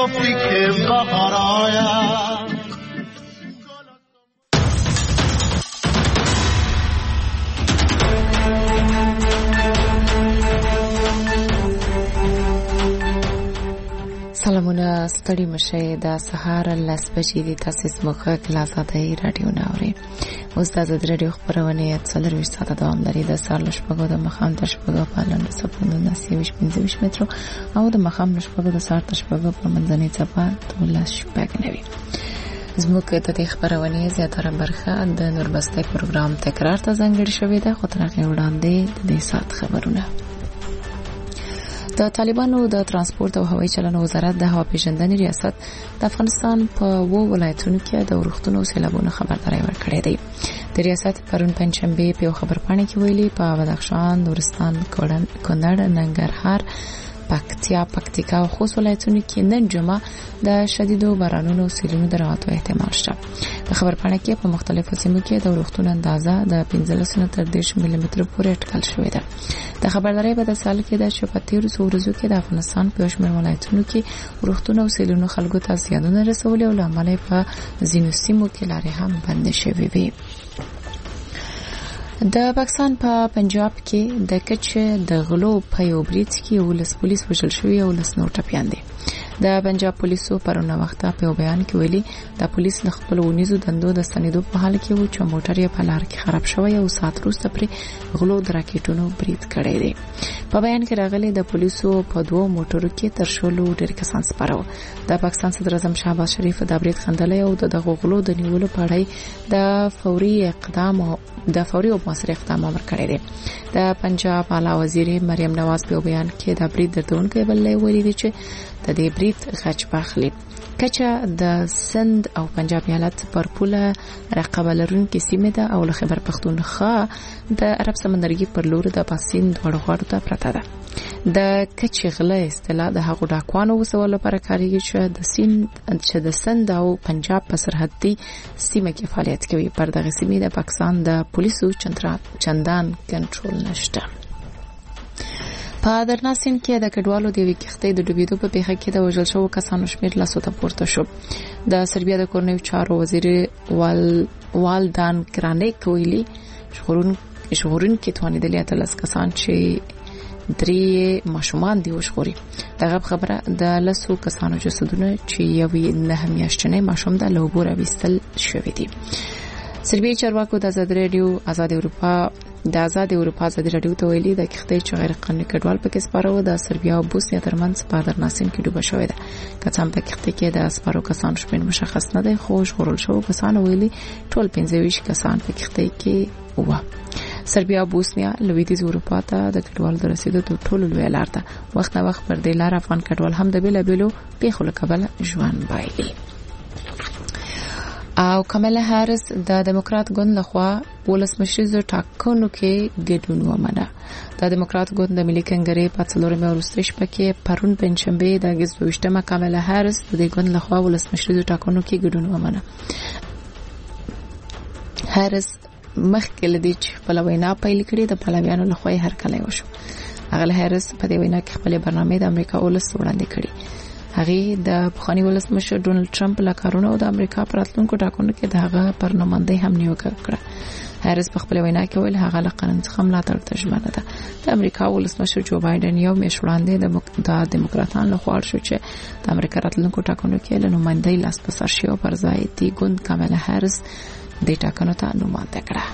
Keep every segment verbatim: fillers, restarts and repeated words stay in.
گفتی که بهار آید. سلامونه ستړي مشه د سهار لس بجې دي. تاسو زموږ له آزادۍ رادیو نه اورئ. اوس د آزادۍ رادیو خپرونې څلرویشت ساعته دوام لري. د سهار له شپږو د ماښام تر شپږو په لنډو څپو نولس یوویشت پنځه ویشت مترو او د ماښام له شپږو د سهار تر شپږو په منځنۍ څپه دولس شپږ نوي. زموږ د دې خپرونې زیاتره برخه د نوربستۍ پروګرام تکرار ته ځانګړې شوې ده، خو تر هغې وړاندې د دې ساعت خبرونه. د طالبانو د ترانسپورت او هوایي چلند وزارت د هوا پیژندنې ریاست د افغانستان په وو ولایتونو کې د ورښتونو او سیلابونو خبرداری ورکړی دی. د ریاست پرون پنځشنبه په خبرپاڼه کې ویلي په بدخشان، نورستان، کونړ، ننګرهار، پکتیا، پکتیکا او خوست ولایتونو کې نن جمعه د شدیدو بارانونو او سیلونو د راوتو احتمال شته. په خبرپاڼه کې په مختلفو سیمو کې د ورښتونو اندازه د پنځلس نه تر دېرش ملي مترو پورې اټکل شوې ده. د خبرداري په داسې حال کې ده چې په تیرو څو ورځو کې د افغانستان په شمېر ولایتونو کې ورښتونه او سیلونو خلکو ته زیانونه رسولي او له امله په ځینو سیمو کې لارې هم بندې شوې وي. د پاکستان په پنجاب کې د کچ د غلو په یو برید کې ولس پولیس وژل شوی او ولس نور ټپیان دي. د پنجاب پولیسو پرون وخت په یو بیان کې ویلي د پولیس له خپل ونیزو دندو د ستنېدو په حال کې و چې موټر یې په لار کې خراب شوی او سات وروسته پرې غلو د راکټونو برید کړی دی. په بیان کې راغلي د پولیسو په دوه موټرو کې تر شلو ډېر کسان سپاره وو. د پاکستان صدر اعظم شهباز شریف د برید خندلې او د دغه غلو د نیولو په اړه د فوري اقدام او د فوري او موثر اقدام امر کړی دی. د پنجاب اعلی وزیر مریم نواز په بیان کې د برید دردونکو بلې ویلي دي چې د دې برید غچ باخلي. کچا د سند او پنجاب ایالت پر پوله رقابه لرونکې سیمه ده او له خیبر پختونخوا د عرب سمندرګي پر لور د پاسین دوړ غوړو ته پرته ده. د کچ غله اصطلاح د هغو ډاکوانو وسول لپاره کاریږي چې د سند چې د سند او پنجاب په سرحدي سیمه کې فعالیت کوي. پر دغه سیمه د پاکستان د پولیسو چندان کنټرول نشته. په درناسین کې د کډوالو د وی کښتۍ د ډوبېدو په پیښه کې د وژل شوو کسانو شمېر له څو ته پورته شو. د سربیا د کورنیو چارو وزیر وال والدان کرانیک ویلي شغورون شغورون کې توانیدلې اتلس کسان چې درې ماشومان دی وشغوري. دغه خبره د لسو کسانو جسدونه چې یوې نه میاشتنې ماشوم د لوبور وستل شوې دي. سربیا چارواکو د آزاد رادیو آزاد اروپا د آزاد اروپا آزاد رادیو ته ویلي د کښتۍ چې غیر قانوني کډوال پکې سپاره و د سربیا او بوسنیا ترمنځ په درناسین کې ډوبه شوې ده. که څه هم په کښتۍ کې د سپارو کسانو شمېر مشخص نه دی، خو ژغورل شوو کسانو ویلي ټول پنځه ویشت کسان په کښتۍ کې وو. سربیا او بوسنیا لویدیځ اروپا ته د کډوالو د رسیدو تر ټولو لویه لار ده. وخت نه وخت پر دې لار افغان کډوال هم د بیلابیلو پیښو له کبله ژوند بایلي. او کمالا هاریس د دموکرات ګوند لخوا ولسمشریزو ټاکنو کې ګډون ومنه. د دموکرات ګوند د ملي کنګرې په څلورمه وروستۍ شپه کې پرون پنځشنبه د اگست دویشتمه کمالا هاریس د دې ګوند لخوا ولسمشریزو ټاکنو کې ګډون ومنه. هاریس مخکې لدی چې خپل وینا پیل کړي د پلویانو لخوا هرکلی وشو. هغه هاریس په دې وینا کې خپل برنامه د امریکا ولس وړاندې کړي. هغه د بخښنی ولسمشر ډونالد ټرمپ له کارونو او د امریکا پر راتلونکو ټاکنو کې د هغه پر نمائندګۍ هم نیوکه کړه. هاریس په خپل وینا کې ویل هغه له قانون څخه ملاتړ ته ژمنه ده. د امریکا ولسمشر جو بایدن یو میاشت وړاندې د دموکراتانو له خوا شو چې د امریکا راتلونکو ټاکنو کې له نمائندګۍ لاس په سر شي او پر ځای دی ګوند کاملا هاریس د ټاکنو ته نمائنده کړه.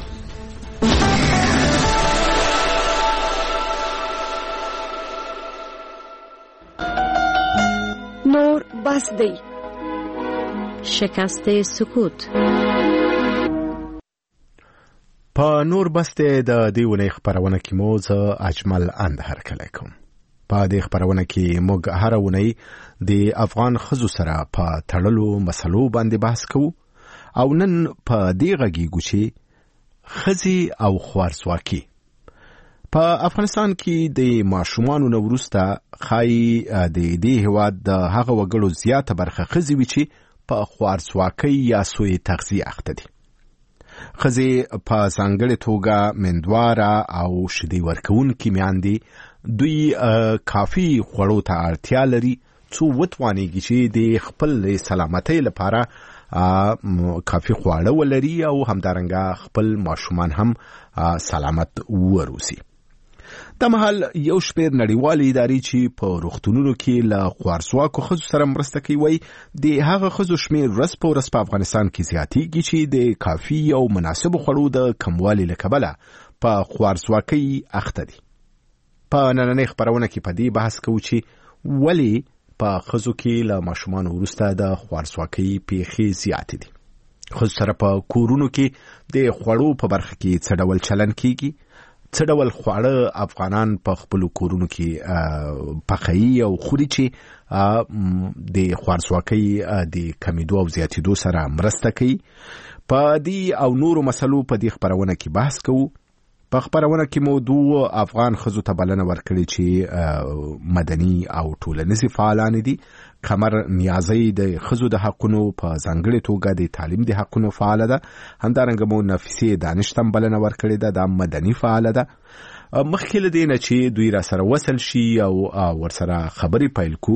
نور بس دی. شکست سکوت. په نور بس دی د دیونه خبرونه کې مو زه اجمل اند هرکلی کوم. په دې خبرونه کې موږ هر ونی د افغان خزو سره په تړلو مسلو باندې بحث کوو او نن په دې غږیږو چې خزي او خوارزواکي په افغانستان کې د ماشومانو نه وروسته خای د دې هواد د هغه وګړو زیاته برخه خزي وي چې په خوارزواکۍ یا سوء تغذیه اخته دي. خزي په ځانګړې توګه مندواره او شیدې ورکوونکې میندې دوی کافي خوړو ته اړتیا لري څو وتوانیږي چې د خپل سلامتۍ لپاره کافي خواړه ولري او همدارنګه خپل ماشومان هم سلامت وروسي. د مهال یو شمېر نړیوالې ادارې چې په روغتونونو کې له خوارځواکو ښځو سره مرسته کوي وایي د هغه ښځو شمېر ورځ په ورځ په افغانستان کې زیاتېږي چې د کافي او مناسبو خوړو د کموالي له کبله په خوارځواکۍ اخته دي. په نننۍ خپرونه کې په دې بحث کوو چې ولې په ښځو کې له ماشومانو وروسته د خوارځواکۍ پیښې زیاتې دي. ښځو سره په کورونو کې د خوړو په برخه کې څه ډول چلن کیږي؟ څه ډول خواړه افغانان په خپلو کورونو کې پخوي او خوري چې د خوارځواکۍ د کمیدو او زیاتېدو سره مرسته کوي؟ په دې او نورو مسلو په دې خپرونه کې بحث کوو. په خپرونه کې مو دوه افغان ښځو ته بلنه ورکړې چې مدني او ټولنیزې فعالانې دي. قمر نیازی د ښځو د حقونو په ځانګړې توګه د تعلیم د حقونو فعاله ده. همدارنګه مو نفیسې دانش ته بلنه ورکړې ده، دا مدني فعاله ده. مخکې له دې نه چې دوی را سره وصل شي او ورسره خبرې پیل کو،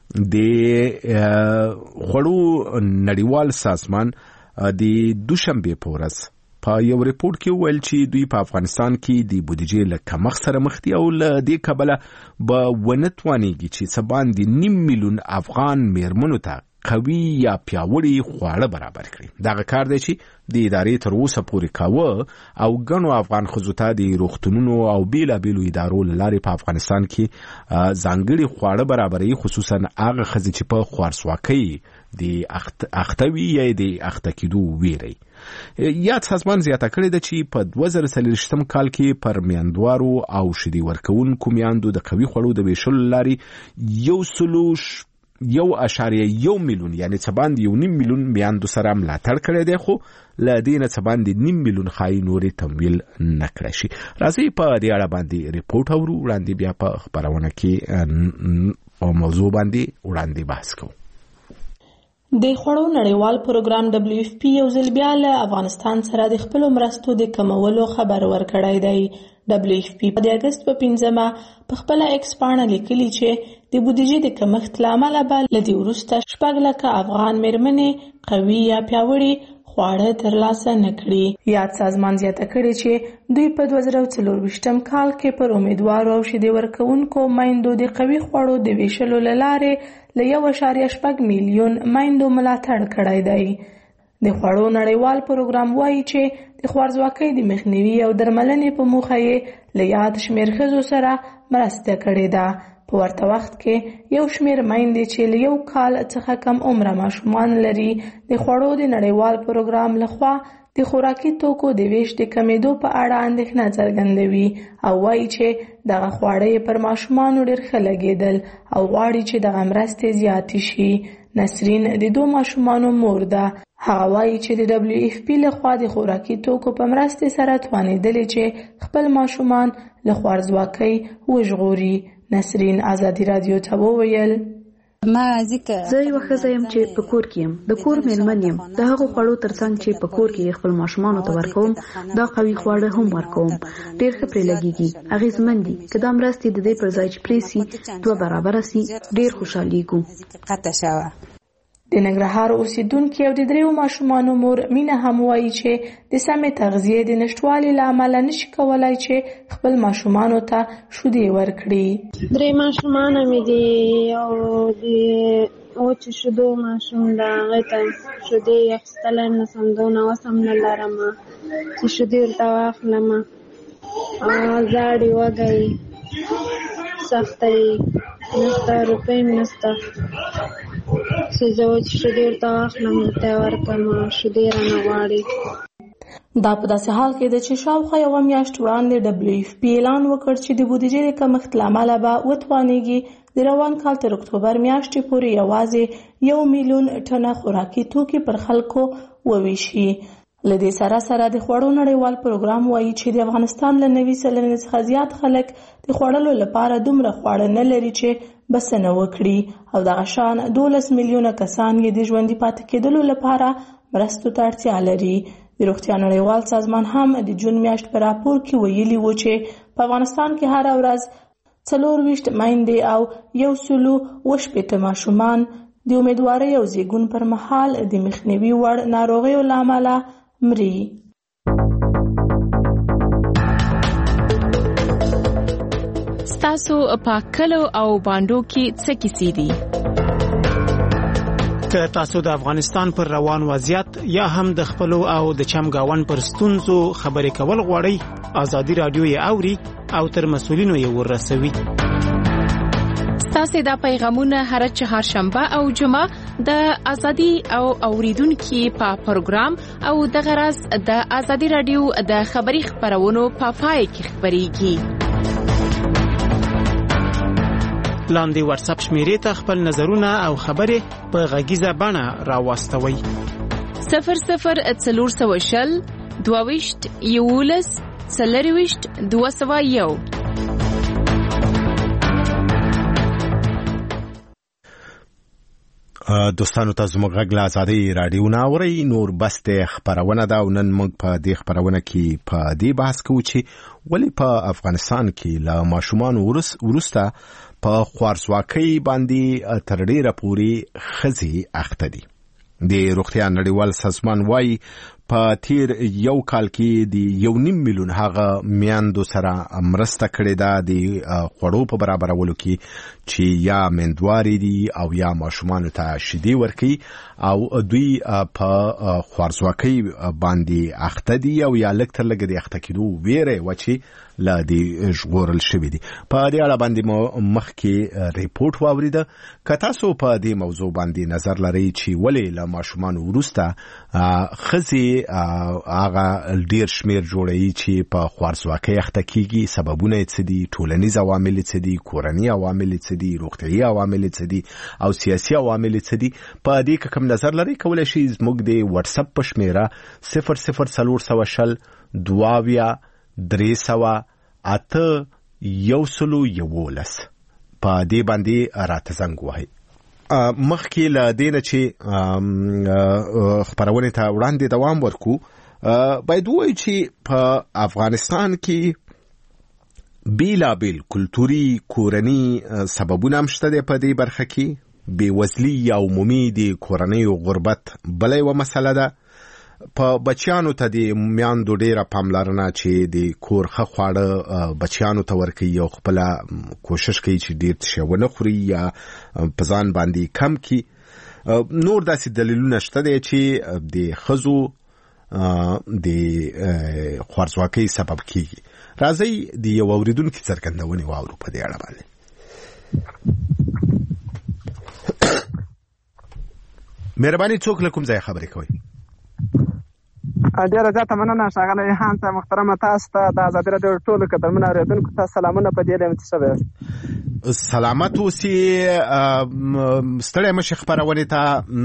د خوړو نړیوال سازمان د دوشنبې په ورځ په یو ریپورت کې ویل چې دوی په افغانستان کې د بودیجې له کمښت سره مخ دي او له دې کبله به ونه توانیږي چې څه باندې نیم میلیون افغان میرمنو ته قوي یا پیاوړي خواړه برابر کړي. دغه کار دی چې د ادارې تر اوسه پورې کاوه او ګڼو افغان ښځو ته د روغتونونو او بیلابیلو ادارو له لارې په افغانستان کې ځانګړي خواړه برابروي، خصوصا هغه ښځې چې په خوارځواکۍ د اخته وي یا د اخته کېدو ویری. یاد سازمان زیاته کړې ده چې په دوه زره څلوېښتم کال کې پر میندوارو او شیدې ورکوونکو میندو د قوي خوړو د ویشلو لارې یو سلو یو اشاریه یو میلیون یعنی څه باندې یو نیم میلیون میندو سره ملاتړ کړی دی، خو له دې نه څه باندې نیم میلیون ښایي نورې تمویل نه کړی شي. راځئ په دې اړه باندې ریپورټ اورو، وړاندې بیا په خپرونه کې په موضوع باندې وړاندې بحث کوو. د خوړو نړیوال پروګرام دبلیو اف پی یو ځل بیا له افغانستان سره د خپلو مرستو د کمولو خبر ورکړی دی. دبلیو اف پی د اګست په پنځمه په خپله ایکس پاڼه لیکلي چې د بودیجې د کمښت له امله به له دې وروسته شپږ لکه افغان میرمنې قوي یا پیاوړي خواړه ترلاسه نه کړي. یاد سازمان زیاته کړې چې دوی په دوه زره څلرویشتم کال کې پر امیدوارو او شیدې ورکوونکو میندو د قوي خوړو د ویشلو له لارې له یو اشاریه شپږ میلیون میندو ملاتړ کړی دی. د خوړو نړیوال پروګرام وایي چې د خوارځواکۍ د مخنیوي او درملنې په موخه یې له یاد شمېر ښځو سره مرسته کړې ده. په ورته وخت کې یو شمېر میندې چې له یو کال څخه کم عمره ماشومان لري د خوړو د نړیوال پروګرام لخوا د خوراکي توکو د ویش د کمیدو په اړه اندېښنه څرګندوي او وایي چې دغه خواړه پر ماشومانو ډېر ښه لګېدل او غواړي چې دغه مرستې زیاتې شي. نسرین د دوه ماشومانو مور ده. هغه وایي چې د دبلیو اف پی لخوا د خوراکي توکو په مرستې سره توانېدلې چې خپل ماشومان له خوارځواکۍ وژغوري. نسرین ازادي رادیو ته وویل: زه یو ښځه یم چې په کور کې یم، د کور میرمن یم. د هغو خوړو ترڅنګ چې په کور کې خپل ماشومانو ته ورکوم، دا قوي خواړه هم ورکوم. ډېر ښه پرې لګېږي، اغېزمن دي. که دا مرستې د دې پر ځای چې پرې سي دوه برابره سي، ډېر خوشحالېږو. د ننګرهار اوسیدونکي او د دریو ماشومانو مور مینه هم وایي چې د سمې تغذیې د نشتوالي له امله نشي کولای چې خپل ماشومانو ته شیدې ورکړي. درې ماشومان مې دي او د وچو شیدو ماشوم ده، هغې ته شیدې اخیستلی نه سم، دونه وس هم نه لرم چې شیدې ورته واخلم. زاړې وږی سخته یې نشته، روپۍ هم نشته چې زه وچې شیدې ورته واخلم ورته ورکړم، شیدې رانه غواړي. دا په داسې حال کې ده چې شاوخوا یوه میاشت وړاندې دبلیو اف پی اعلان وکړ چې د بودیجې د کمښت له امله به وتوانېږي د روان کال تر اکتوبر میاشتې پورې یوازې یو میلیون ټنه خوراکي توکي پر خلکو وویشي. له دې سره سره د خوړو نړیوال پروګرام وایي چې د افغانستان له نوي سلنې څخه زیات خلک د خوړلو لپاره دومره خواړه نه لري چې بسنه وکړي او دغه شان دولس میلیونه کسان یې د ژوندي پاتې کېدلو لپاره مرستو ته اړتیا لري. د روغتیا نړیوال سازمان هم د جون میاشت په راپور کې ویلي و چې په افغانستان کې هره ورځ څلور ویشت میندې او یو سلو اوه شپېته ماشومان د امیدوارۍ او زیږون پر مهال د مخنیوي وړ ناروغیو له امله مري. ستاسو په کلو او باندو کې څه کیسې دي؟ که تاسو د افغانستان پر روان وضعیت یا هم د خپلو او د چمګاون پر ستونزو خبرې کول غواړئ، ازادي رادیو یې اوري او تر مسؤلینو یې ورسوي. ستاسو دا پیغامونه هر چهارشنبه او جمعه د ازادي او اوریدونکو په پروګرام او د غرض د ازادي رادیو د خبري خبرونو په پای کې خبريږي. لاندې واتس اپ شمیرې ته خپل نظرونه او خبرې په غږیزه بڼه راواستوئ. صفر صفر څلور سوه شل دوه ویشت یولس څلور ویشت دوه سوه یو. دوستانو تاسو موږ غږ له ازادي رادیو نه اورئ. نور بس د خبرونه دا نن موږ په دې خبرونه کې په دې بحث کوو چې ولې په افغانستان کې له ماشومان ورسته په خوارځواکۍ باندې تر ډیره پورې ښځې اخته دي. د روغتیا نړیوال سازمان وايي په تیر یو کال کې د یو نیم میلیون هغه میندو سره مرسته کړې ده د خوړو په برابرولو کې چې یا میندوارې دي او یا ماشومانو ته شیدې ورکوي او دوی په خوارځواکۍ باندې اخته دي او یا لږ تر لږه د اخته کېدو ویره وه چې لا دې ژغورل شوي دي. په دې اړه باندې مو مخکې ریپورټ واوریده. که تاسو په دې موضوع باندې نظر لرئ چې ولې له ماشومانو وروسته ښځې هغه ډیر شمیر جوړوي چې په خوارځواکۍ اخته کیږي، سببونه یې څه دي، ټولنیز عوامل یې څه دي، کورني عوامل یې څه دي، روغتیایي عوامل یې څه دي او سیاسي عوامل یې څه دي، په دې کې کوم نظر لرئ کولی شئ زموږ د واتس اپ په شمیره صفر صفر څلور سوه شل دوه اویا درې سوه اته یو سلو یولس په دې باندې راته زنګ ووهئ. مخکې له دې نه چې خپرونې ته وړاندې دوام ورکو، باید ووایو چې په افغانستان کې بیلابیل کلتوري کورني سببونه هم شته دی. په دې برخه کې بېوزلي یا عمومي د کورنیو غربت بله یوه مسله ده. په بچیانو ته د میاندو ډیره پاملرنه چې د کور ښه خواړه بچیانو ته ورکوي او خپله کوشش کوي چې ډیر څه ونه خوري یا په ځان باندې کم کړي. نور داسې دلیلونه شته دی چې د ښځو د خوارځواکۍ سبب کیږي. راځئ د یو اورېدونکي څرګندونې واورو په دې اړه باندې. مهرباني څوک له کوم ځای خبرې کوئ؟ ډیره زیاته مننه ښاغلی هان صاحب. محترمه تاسو ته د ازادي راډیو ټولو قدرمنو اورېدونکو ته سلامونه په دې ډیم چې شوی سلامت اوسئ. ستړی مه شئ خپرونې ته.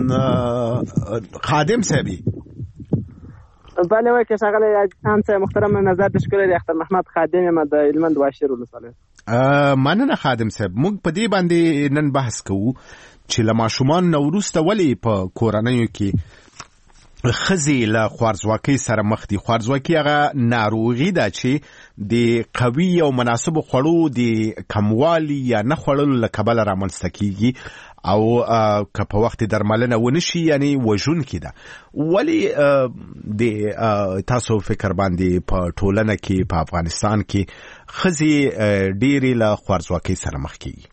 خادم صاحب بله وایي ښاغلی هان صاحب محترمه نظر دې ښکلی دی. اختر محمد خادم یم د هلمند واشیر ولسوالۍ. مننه خادم صاحب. موږ په دې باندې نن بحث کوو چې له ماشومان نه وروسته ولې په کورنیو کې ښځې له خوارځواکۍ سره مخ دي. خوارځواکي هغه ناروغي ده چې د قوي او مناسبو خوړو د کموالي یا نه خوړلو له کبله رامنځته کیږي او که په وخت درملنه ونه شي یعنی وژونکې ده. ولې د تاسو فکر باندې په ټولنه کې په افغانستان کې ښځې ډېرې له خوارځواکۍ سره مخ کیږي؟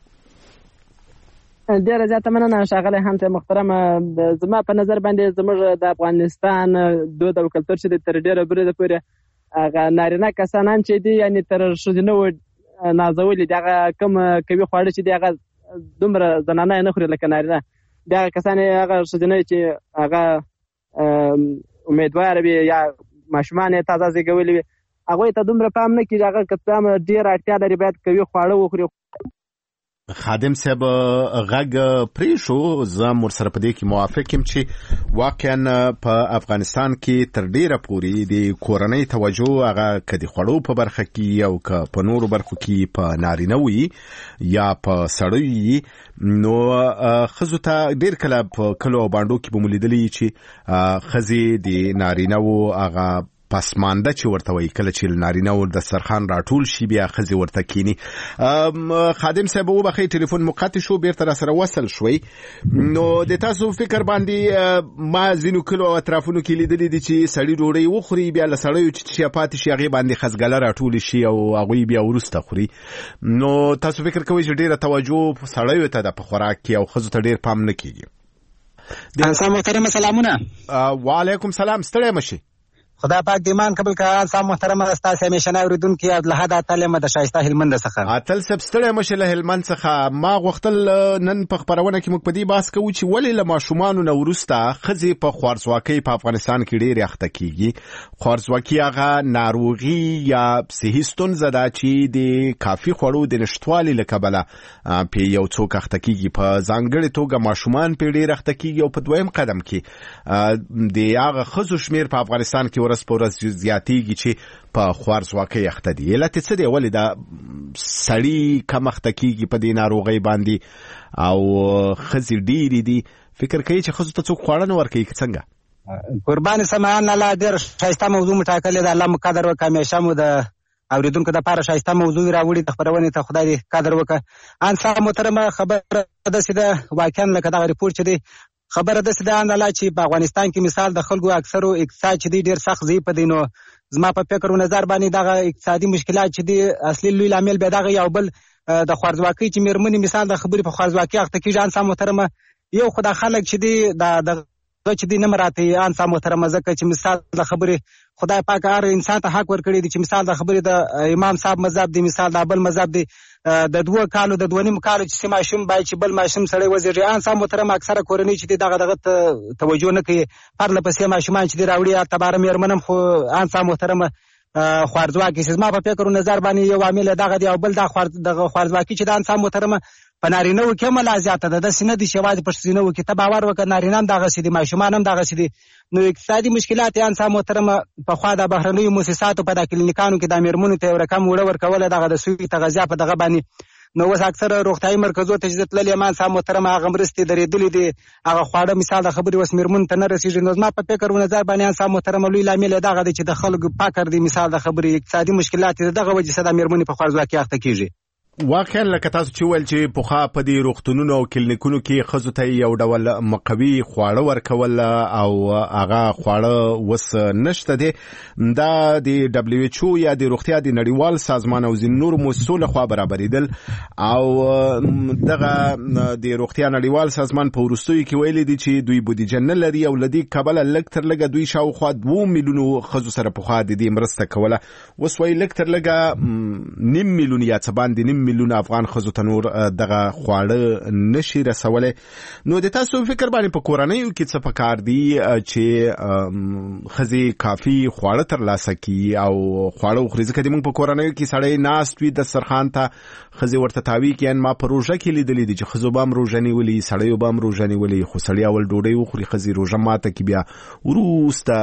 ډیره زیاته مننه ښاغلی هانته محترمه. زما په نظر باندې زموږ د افغانستان دود او کلتور چې تر ډیره بریده پورې هغه نارینه کسانان چې دي یعنې تر ښځینه نازولي دي، هغه کوم کوي خواړه چې دي هغه دومره زنانه یې نه خوري لکه نارینه. د هغه کسان هغه ښځینه چې هغه امیدواره وي یا ماشومان یې تازه زېږولي وي هغوی ته دومره پام نه کېږي. هغه که څه هم ډېره اړتیا لري باید کوي خواړه وخوري. خادم صاحب غږ پرې شو. زه ورسره په دې کې موافق یم چې واقعا په افغانستان کې تر ډیره پورې د کورنۍ توجه هغه که د خوړو په برخه کې او که په نورو برخو کې په نارینه وي یا په سړیو وي، نو ښځو ته ډیر کله په کلو او بانډو کې به مو لیدلي چې ښځې د نارینه وو هغه پسمانده چې ورته وایي کله چې نارینه ور د سرخان راټول شي بیا ښځې ورته کینی. خادم صاحب وبخښئ ټلیفون مو قطع شو بیرته را سره وصل شوئ. نو د تاسو فکر باندې ما ځینو کلو او اطرافونو کې لیدلي دي چې سړي ډوډۍ وخوري بیا له سړیو چې پاتې شي هغې باندې خزګله راټولې شي او هغوی بیا وروسته خوري. نو تاسو فکر کوئ چې ډېره توجه سړیو ته ده په خوراک کې او ښځو ته ډېر پام نه کېږي؟ انسان محترم سلامونه. وعلیکم سلام. ستړی مشي. خدا پاک دیمان قبل کا انسان محترم استاسه همیشه اوریدونکو کې له حد اتل مده شایسته هلمند څخه اتل سب ستړی مشه له هلمند څخه. ما غوښتل نن په خبرونه کې موږ په دې بحث کوو چې ولې له ماشومانو نه وروسته ښځې په خوارځواکۍ په افغانستان کې ډېرې اخته کېږي. خوارځواکي هغه ناروغي یا صحي ستونزه ده چې د کافي خوړو د نشتوالي له کبله پې یو څوک اخته کېږي. په ځانګړې توګه ماشومان پې ډېر اخته کېږي او په دویم قدم کې د هغه ښځو شمېر په افغانستان کې ورځ په ورځ زیاتېږي چې په خوارځواکۍ اخته دي. علت یې څه دی؟ ولې دا سړي کم اخته کېږي په دې ناروغۍ باندې او ښځې ډېرې دي؟ فکر کوي چې ښځو ته څوک خواړه نه ورکوي که څنګه؟ قربان سمعان الله ډېر ښایسته موضوع مو ټاکلې ده. الله مو قدر وکړه. همیشه مو د اوریدونکو دپاره ښایسته موضوع راوړي د خپرونې ته خدای دې قدر وکړه. انسان محترمه خبره داسې ده واقعا لکه دغه ریپورټ چې دی خبره داسې ده انداله چې په افغانستان کې مثال د خلکو اکثرو اقتصاد چې دی ډېر سخت ضعیف دی. نو زما په فکر و نظر باندې دغه اقتصادي مشکلات چې دی اصلي لوی لامل بیا دغه یو بل د خوارځواکۍ چې مېرمنې مثال د خبرې په خوارځواکۍ اخته کېږي. انسان محترمه یو خو دا خلک چې دی د چې دی نه مراعتوي انسان محترمه ځکه چې مثال د خبرې خدای پاک هر انسان ته حق ورکړی دی چې مثال د خبرې د امام صاحب مذهب دی مثال د بل مذهب دی د دوه کالو د دوه نیم کالو چې ماشوم باید چې بل ماشوم سړی وزېږي. انسان محترم اکثره کورنۍ چې دغه دغه توجه نه کوي پرله پسې ماشومان چې راوړي تباره مېرمن هم خو انسان محترم خوارځواکي زما په فکر و نظر باندې یو عامل دغه دی او بل دغه خوارځواکي چې د انسان محترم په نارینه‌و کې هم لا زیاته ده. داسې نه دي چې یوازې په ښځینه‌و کې ته باور وکړه نارینه هم دغسې دي ماشومان هم دغسې دي. نو اقتصادي مشکلات یې انسان محترمه پخوا د بهرنیو مؤسساتو په دا کلینیکانو کې د مېرمنو ته یو رقم وړه ورکوله دغه د سوي تغذیه په دغه باندې. نو اوس اکثره روغتیایي مرکزو ته چې زه تللی یم انسان محترمه هغه مرستې درېدلې دي هغه خواړه مثال د خبرې اوس مېرمنو ته نه رسېږي. نو زما په فکر و نظر باندې انسان محترمه لوی لامل یې دغه دی چې د خلکو فقر دی مثال د خبرې اقتصادي مشکلات یې د دغه وجې څخه د مېرمنې په خوارځواکۍ اخته کېږي. واقعا لکه تاسو چې ویل چې پخوا په دې روغتونونو او کلینیکونو کې ښځو ته یو ډول مقوي خواړه ورکول او هغه خواړه اوس نشته دی. دا د ډبلیو ایچ او یا د روغتیا د نړیوال سازمان او ځینو نورو مؤسسو لخوا برابرېدل او دغه د روغتیا نړیوال سازمان په وروستیو کې ویلي دي چې دوی بودیجه نه لري او له دې کبله لږ تر لږه دوی شاوخوا دوه میلیونو ښځو سره پخوا د دې مرسته کوله. اوس وایي لږ تر لږه نیم میلیون یا څه باندې نیم میلیون افغان ښځو ته نور دغه خواړه نشي رسولی. نو د تاسو فکر باندې په کورنیو کې څه پکار دي چې ښځې کافي خواړه ترلاسه کړي او خواړه وخوري؟ ځکه د موږ په کورنیو کې سړی ناست وي دسترخوان ته ښځې ورته تاوي کړي. ما په روژه کې لیدلي دي چې ښځو به هم روژه نیولي سړیو به هم روژه نیولي خو سړي اول ډوډۍ وخوري ښځې روژه ماته کړي بیا وروسته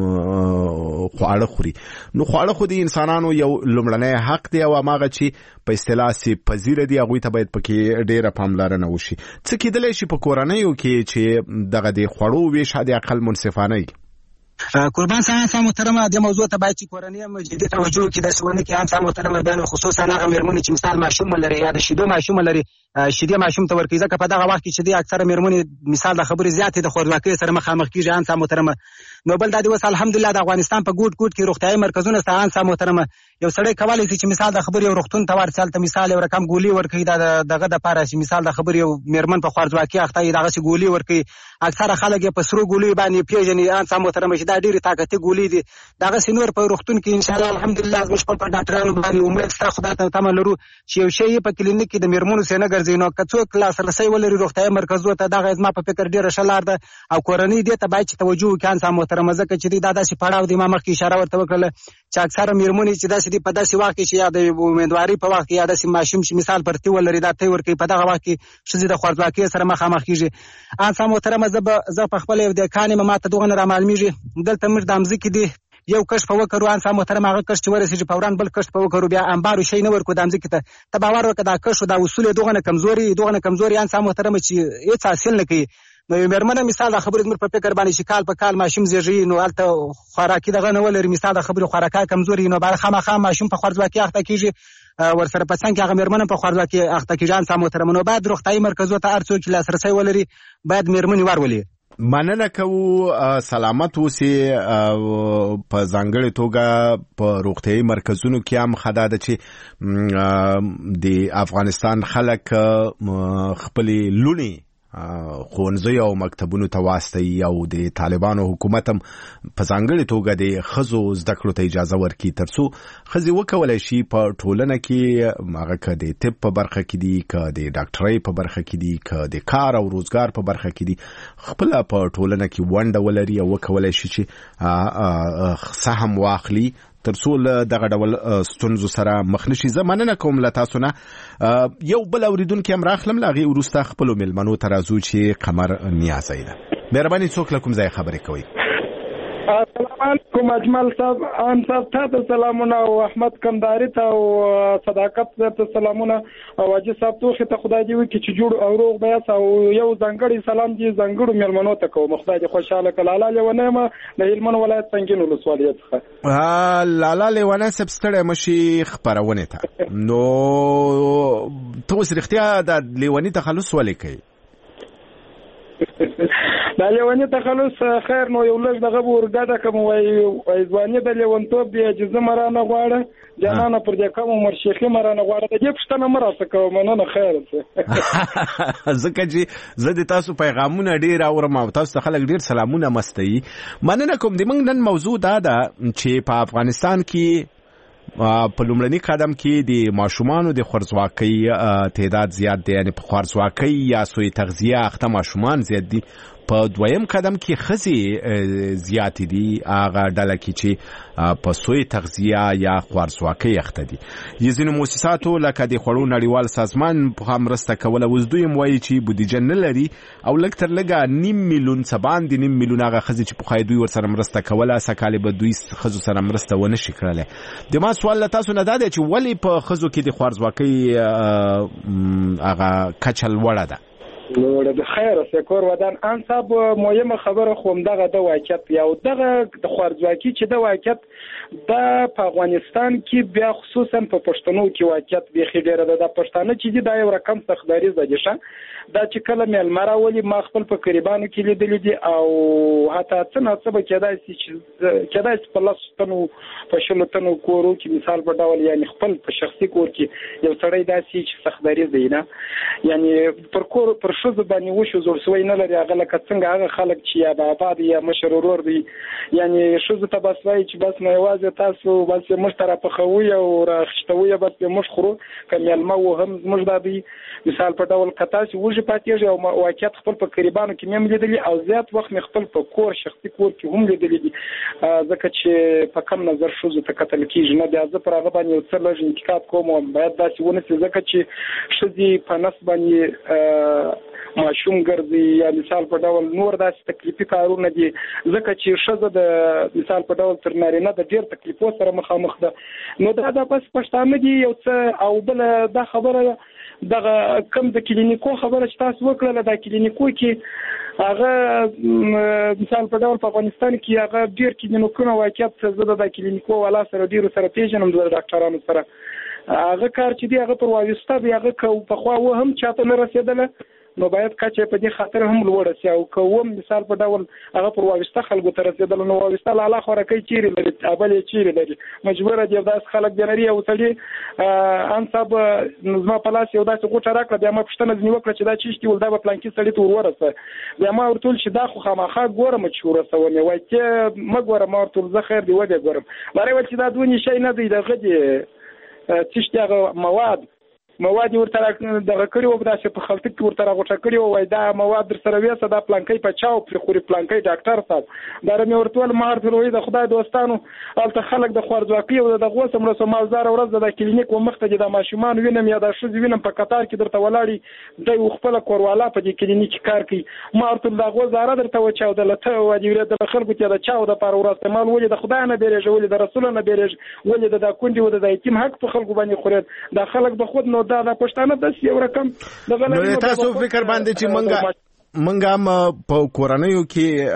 خواړه خوري. نو خواړه خو د انسانانو یو لومړنی حق دی او هماغه چې په اصطلاح سي پذیره دي هغوی ته باید پکې ډېره پاملرنه وشي. څه کېدلی شي په کورنیو کې چې دغه د خوړو ویش حد اقل منصفانه وي؟ قربان سلام محترمه د موضوع ته باید چې کورنۍ هم جدي توجه وکړي داسې ونه کړي. انسان محترمه بیا خصوصا هغه مېرمنې چې مثال ماشوم لري یا د شیدو ماشوم لري شیدې ماشوم ته ورکوي ځکه په دغه وخت کې چې دی اکثره مېرمنې مثال د خبرې زیاتې د خوارځواکۍ سره مخامخ کېږي. انسان محترمه نو بل دا دی اوس الحمدلله د افغانستان په ګوټ ګوټ کې روغتیایي مرکزونه شته. انسان محترمه یو سړی کولی شي چې مثال د خبرې یو روغتون ته ورسي هلته مثال یو رقم ګولۍ ورکوي دا دغه دپاره چې مثال د خبرې یو مېرمن په خوارځواکۍ اخته وي دغسې ګولۍ ورکوي. اکثره خلک یې په سرو ګولیو باندې پېژني. انسان محترمه چې دا ډېرې طاقتي ګولۍ دي دغسې نور په روغتون کې انشاءالله الحمدلله زموږ خپل په ډاکټرانو باندې امید شته خدای ته تمه لرو چې یو شی په کلینیک کې د مېرمنو سې نه ګرځوي. نو که څوک لاسرسی ولري روغتیایي مرکزونو ته دغه زما په فکر ډېره ښه لار ده او کورنۍ دې ته باید چې توجه وکړي. انسان محترمه ځکه چې دوی دا داسې پړاو دی ما مخکې اشاره ورته وکړله چې اکثره مېرمنې چې داسې دي په داسې وخت کې چې یا د امیدوارۍ په وخت کې یا داسې ماشوم چې مثال پرتې ولري دا تی ورکوي په دغه وخت کې ښځې د خوارځواکۍ سره مخامخ کېږي. انسان محترمه زه به زه په خپله یو دهقان یم ما ته دغه نه رامعلومېږي دلته موږ د مځکې دی یو کښت په وکړو. انسان محترم هغه کښت چې ورسېږي فوران بل کښت په وکړو بیا انبارو شی نه ورکړو د مځکې ته ته باور وکړه دا کښت دا اصول یې دغه نه کمزوري دغه نه کمزوري انسان محترمه چې هېڅ حاصل نه کوي. نو یو مېرمنه مثال د خبرې زموږ په فکر باندې چې کال په کال ماشوم زیږوي نو هلته خوراکي دغه نه ولري مثال د خبرې خوراکي کمزوري نو باید خامخا ماشوم په خوارځواکي اخته کېږي ورسره په څنګ کې هغه مېرمنه په خوارځواکي اخته کېږي. ان سم محترمه نو باید روغتیايي مرکزو ته هر څوک لاسرسی ولري باید مېرمنې ورولي. مننه کوو سلامت اوسئ. په ځانګړې توګه په روغتیايي مرکزونو کې هم ښه ده چې د افغانستان خلک خپلې لوڼې ښوونځیو او مکتبونو ته واستوي او د طالبانو حکومت هم په ځانګړې توګه د ښځو زده کړو ته اجازه ورکړي تر څو ښځې وکولی شي په ټولنه کې هغه که د طب په برخه کې دي که د ډاکټرۍ په برخه کې دي که د کار او روزګار په برخه کې دي خپله په ټولنه کې ونډه ولري او وکولی شي چې سهم واخلي تر څو له دغه ډول ستونزو سره مخ نشي. زه مننه کوم له تاسو نه. یو بل اورېدونکی هم راخلم له هغې وروسته خپلو مېلمنو ته راځو چې قمر نیازی ده. مهرباني څوک له کوم ځای خبرې کوئ؟ السلام علیکم اجمل صاحب. ان صاحب ته سلامونه او احمد کمداري ته او صداقت ته سلامونه او واجب صاحب ته ته خدای دې وکړي چې جوړ او روغ بیاس او یو ځانګړي سلام دې ځانګړو مېلمنو ته کوم. خدای دې خوشاله کړي. لاله لیونه ما د هلمند ولایت څنګه ولسوالۍ څخه. ها لاله لیونه سب ستړی مشي خبرونه ته نو ته اوس رښتیا د لیونی تخلص ولې کوي؟ دا لیونی تخلص خیر نو یو لږ دغه ورګډه کوم وای ځواني د لیونتوب دی چې زمرانه غواړه جانانه پر دې کوم عمر شیخي مرانه غواړه د دې پښتنه مراسته کوم نه خیر څه ځکه چې زه د تاسو پیغامونه ډیر اورم او تاسو خلک ډیر سلامونه مستي. مننه کوم. د موږ نن موضوع دا ده چې په افغانستان کې په لومړني قدم کې د ماشومانو د خوارځواکۍ تعداد زیات دی، یعنی په خوارځواکۍ یا سوی تغذیه اخته ماشومان زیات دي. په دویم قدم کې ښځې زیاتې دي، هغه ډله کې چې په سوی تغذیه یا خوارځواکۍ اخته دي. ځینو مؤسساتو لکه د خوړو نړیوال سازمان په مرسته کوله، اوس دوی هم وایي چې بودیجه نه لري او لږ تر لږه نیم میلیون څه باندې نیم میلیون هغه ښځې چې پخوا دوی ورسره مرسته کوله سږکال به دوی ښځو سره مرسته ونه شي کړلی. د ما سوال له تاسو نه دا دی چې ولې په ښځو کې د خوارځواکۍ هغه کچه لوړه ده؟ نو د خیر سکور ودان ان صاحب مهمه خبره خو دغه د واقعیت یو دغه د خوارځواکۍ چې د واقعیت د په افغانستان کې بیا خصوصا په پښتنو کې واقعیت به خېډره ده. د پښتانه چې دا یو رقم تخداري زده دا چې کله مېلمرا ولي ما خپل په قریبانو کې لیدلې دي او حتی څنګه څه به کېدای شي چې کېدای شي په لاس تنو په شلو تنو کورو کې مثال په ډول یعنی خپل په شخصي کور کې یو سړی داسي چې تخداري زینه یعنی پر کور پر شوز باندې وشو زور سوی نه لري هغه لکه څنګه هغه خلک چې یا بابا دي یا مشر ورور دي یعنی شوز ته بس وای چې بس نه یوازې تاسو بس مشترا په خوي او راخښتوي بس مش خورو کملمه وهم مش دادي مثال په ډول کتا چې وږي پاتېږي او واقعیت خپل په قریبانو کې مې لیدلي او زیات وخت مې خپل په کور شخصي کور کې هم لیدلي دي ځکه چې په کم نظر شوز ته قتل کیږي نه بیا زه پر هغه باندې یو څه لږ انتقاد کوم او باید داسې ونه شي ځکه چې شوزي په نس باندې ماشوم ګرځي یا مثال په ډول نور داسې تکلیفي کارونه دي ځکه چې ښځه د مثال په ډول تر نارینه د ډېر تکلیفو سره مخامخ ده. نو دا د بس پښتانه دي یو څه او بل دا خبره دغه کم د کلینیکو خبره چې تاسو وکړه د کلینیکو کې هغه مثال په ډول په افغانستان کې هغه ډېر کلینیکونه واقعیت زه د کلینیکو والا سره ډېر سره پیژنم د ډاکټرانو سره هغه کار چې دی هغه پر واوسته دی هغه کو په خوا و هم چاته نه رسیدله نو باید کچې په دې خاطر هم لوړ شي او کوم مثال په ډول هغه پر واوسته خلکو ته رسیدل نو واوسته لاله خورکې چیرې لري ابل چیرې لري مجبور دي داس خلک جنري او تړي ان صاحب نظم په لاس یو داسې غوټه راکړه بیا ما پښتنه ځنی وکړه چې دا چیشتي ول دا په پلان کې سړی ته ورورسه بیا ما ورتول چې دا خو خامخا ګورم چې ورسونه وای چې ما ګورم ما ورتول زه خیر دی وځه ګورم لاره ول چې دا دونی شي نه دی دغه دي چې هغه مواد مواد ورته دغه کړي او داسې په خلطه کې ورته راغوټه کړي او وای دا مواد در سره وېسه دا پلانکې په چاو پر خوري پلانکې ډاکټر صاحب دا مې ورتول مار تر وې د خدای دوستانو الته خلک د خوارځواکۍ او د غوسه مرسو مالدار ورځ د کلینیک و مخته د ماشومان وینم یا د شوز وینم په قطار کې درته ولاړی د خپل کوروالا په دې کلینیک کار کوي مار تر د غوزاره درته و چاو د لته واجب د خلکو ته د چاو د پر ورځ مال ولې د خدای نه بیرېږي ولې د رسول نه بیرېږي ولې د کونډي و د یتیم حق په خلکو باندې خوري د خلک به خود نو دا د پښتانه د یو رقم نو تاسو فکر باندې چې منګه منګه هم په کورنیو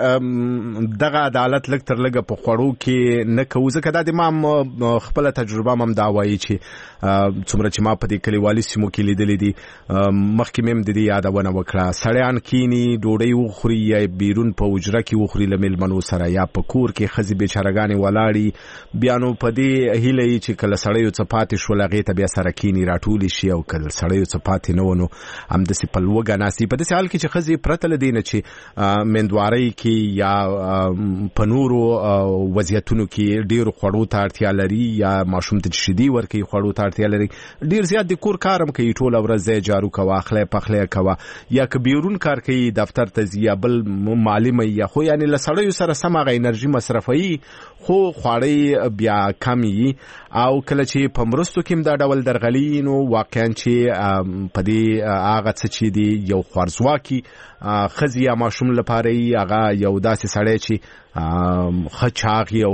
کې دغه عدالت لږ تر لږه په خوړو کې نه کوو ځکه دا د ما خپل تجربه هم دا وایي چې څومره چې ما په دې کلیوالي سیمو کې لیدلې دي مخکې مې هم د دې یادونه وکړه سړیان کینی ډوډۍ وخوري یا بیرون په حجره کې وخوري له میلمنو سره یا په کور کې ښځې بیچارهګانې ولاړي بیا نو په دې هیله یي چې کله سړیو څه پاتې شول هغې ته بیا سره کینی راټولې شي او کله سړیو څه پاتې نه و نو همداسې په لوږه ناستي په داسې حال کې چې ښځې پرته له دې نه چې مندوارۍ کې یا په نورو وضعیتونو کې ډېرو خوړو ته اړتیا لري یا ماشوم ته چې شیدې ورکوي خوړو ته اړتیا لري ډېر زیات د کور کار هم کوي ټوله ورځ جارو کوه خلی پخلی کوه یا که بیرون کار کوي دفتر ته ځي یا بل معلم یا خو یعنې له سړیو سره سم هغه انرژي مصرفوي خو خواړی بیا کم وي او کله چې په مرستو کې هم دا ډول درغلي نو واقعا چې په دې هغه څه چې دي یو خوارځواکي ښځې یا ماشوم لپاره یې هغه یو داسې سړی چې ښه چاغ او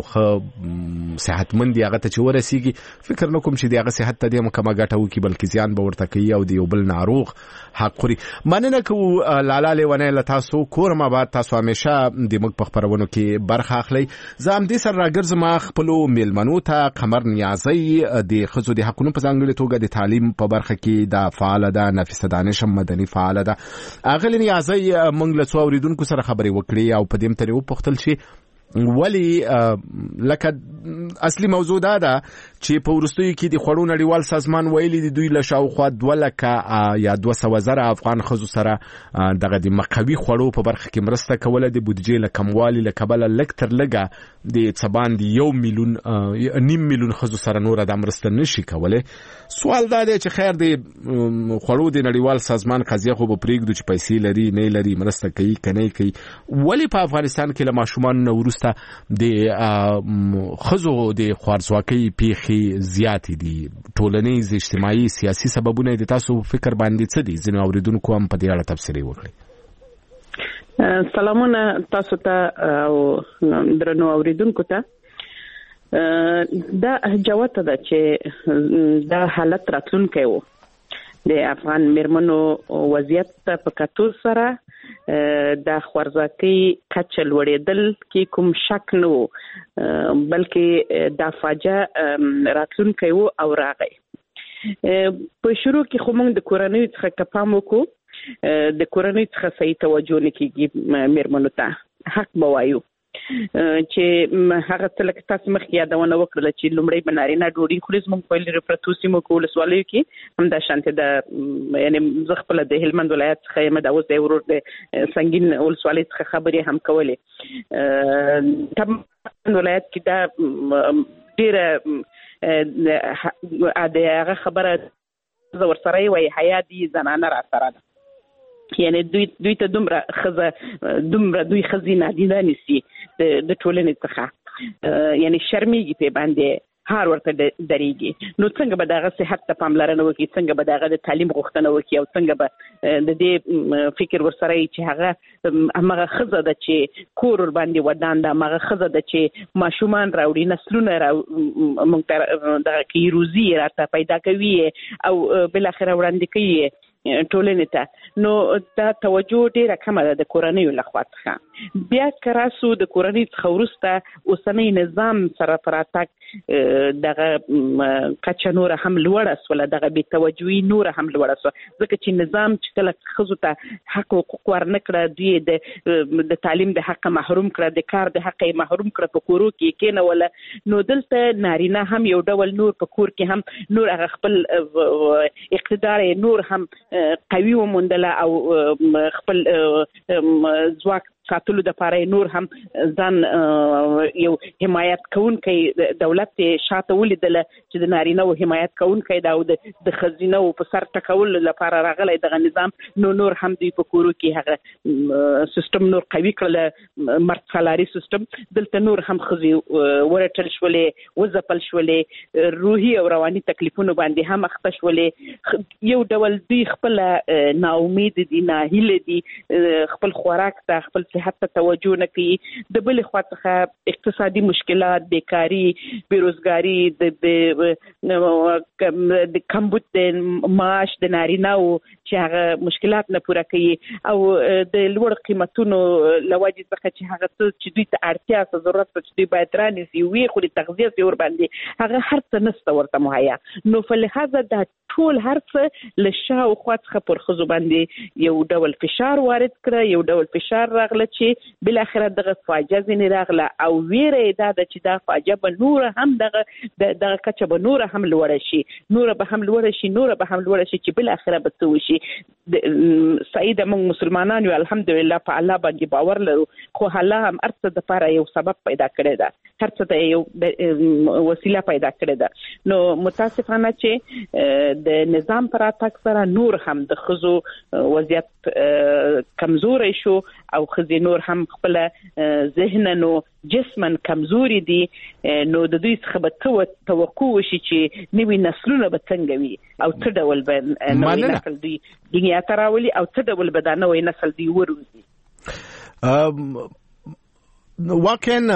ښه صحتمند هغه ته چې ورسیږي فکر نه کوم چې د هغه صحت ته دې هم کومه ګټه وکړي بلکې زیان به ورته کوي او د یو بل ناروغ حق خوري مننه کوو لالا لیونی له تاسو کورم آباد تاسو همیشه د موږ په خپرونو کې برخه اخلئ زه همدې سره راګرځم خپلو میلمنو ته قمر نیازی د ښځو د حقونو په ځانګړې توګه د تعلیم په برخه کې دا فعاله ده نفیسه دانش هم مدني فعاله ده اغلې نیازی موږ له څو اوریدونکو سره خبرې وکړې او په دې هم ترې وپوښتل چې ولی لکه اصلي موضوع دا ده چې په وروستیو کې د خوړو نړیوال سازمان ویلي د دوی له شاوخوا دوه لکه یا دوه سوه زره افغان ښځو سره دغه د مقوي خوړو په برخه کې مرسته کوله د بودیجې له کموالي له کبله لږ تر لږه د څه باندې یو میلیون نیم میلیون ښځو سره نوره دا مرسته نشي کولی سوال دا دی چې خیر د خوړو د نړیوال سازمان قضیه خو به پرېږدو چې پیسې لري نه لري مرسته کوي که نه کوي ولې په افغانستان کې له ماشومانو نه وروسته د ښځو د خوارځواکۍ پیښې زیاتې دي ټولنیز اجتماعي سیاسي سببونه د تاسو فکر باندې څه دي ځینو اوریدونکو هم په دې اړه تبصرې وکړي سلامونه تاسو ته او درنو اوریدونکو ته دا جوته ده چې دا حالت راتلونکی و د افغان میرمنو وضعیت په کتو سره د خوارځواکۍ کچه لوړېدل کې کوم شک نه و بلکې دا فاجعه راتلونکی و او راغی په شروع کې خو موږ د کورنیو څخه که پام وکړو د کورنیو څخه صحیح توجه نه کېږي میرمنو ته حق به وایو چې هغه څه لکه تاسو مخکې یادونه وکړله چې لومړی به نارینه ډوډۍ خوري زموږ په لرې پرتو سیمو کې ولسوالیو کې همداشانتې د یعنې زه خپله د هلمند ولایت څخه یم دا اوس د ورور د سنګین ولسوالۍ څخه خبرې هم کولې هلمند ولایت کې دا ډېره د هغه خبره زه ورسره یې وایي حیا دي زنانه را سره ده یعنی دوی دوی ته دومره ښځه دومره دوی ښځې نادیده نیسي د ټولنې څخه یعنی شرمېږي پرې باندې هار ورته درېږي نو څنګه به د هغه صحت ته پاملرنه وکړي څنګه به د هغه د تعلیم غوښتنه وکړي او څنګه به د دې فکر ورسره وي چې هغه همغه ښځه ده چې کور ورباندې ودان ده همغه ښځه ده چې ماشومان راوړي نسلونه را موږ ته دغه کوي روزي یې راته پیدا کوي او بالاخره وړاندې کوي ټولنې ته نو دا توجه ډېره کمه ده د کورنیو لخوا څخه بیا که راسو د کورنۍ څخه وروسته اوسنی نظام سره په راتګ دغه کچه نوره هم لوړه سوله دغه بې توجهي نوره هم لوړه سوه ځکه چې نظام چې کله ښځو ته حق حقوق ورنه کړه دوی د تعلیم د حقه محروم کړه د کار د حقه یې محروم کړه په کورو کې یې کېنوله نو دلته نارینه هم یو ډول نور په کور کې هم نور هغه خپل اقتدار یې نور هم قوي وموندله او خپل ځواک ساتلو د پاره نور هم ځان یو حمایت کوونکی دولت شاته ولیدله چې د نارینه او حمایت کوونکی دا د ښځینه او په سر ټکول لپاره راغلی دغه نظام نو نور هم دوی په کورو کې هغه سیستم نور قوي کړله مرد سالاري سیستم دلته نور هم ښځې ورټل شولې وځپل شولې روحي او رواني تکلیفونو باندې هم اخته شولې یو ډول دوی خپله ناامید دي ناهیله دي خپل خوراک ته خپل صحت ته توجه نه کوي. د بل خوا څخه اقتصادي مشکلات، بیکاری، بیروزګاری، د د کمبود د معاش د نارینه‌و چې هغه مشکلات نه پوره کوي او د لوړ قیمتونو لوجې څخه چې هغه څه چې دوی ته اړتیا څه ضرورت چې دوی باید رانیسي وي خو د تغذیه سي ور باندې هغه هر څه نشته ورته مهیا. نو فلهذا دا ټول هر څه له شاوخوا څخه پر ښځو باندې یو ډول فشار وارد کړه، یو ډول فشار راغله چې بل اخره دغه فاجعه ځینې راغله او ویره یې دا ده چې دا فاجعه به نوره هم دغه دغه کچه به نوره هم لوړه شي، نوره به هم لوړه شي، نوره به هم لوړه شي چې بل اخره به څه وشي. سعیده موږ مسلمانان یو الحمدلله په الله باندې باور لرو، خو الله هم هر څه دپاره یو سبب پیدا کړی ده، هر څه ته یو وسیله پیدا کړې ده. نو متاسفانه چې د نظام پر راتګ سره نور هم د ښځو وضعیت کمزوری شو او ښځې نور هم خپل ذهنن او جسمن کمزوري دي. نو د دوی څخه به څه توقع وشي چې نوي نسلونه به څنګه وي او څه ډول به نوی نسل دوی دنیا ته راولي او څه ډول به دا نوی نسل دوی وروزي. واقعا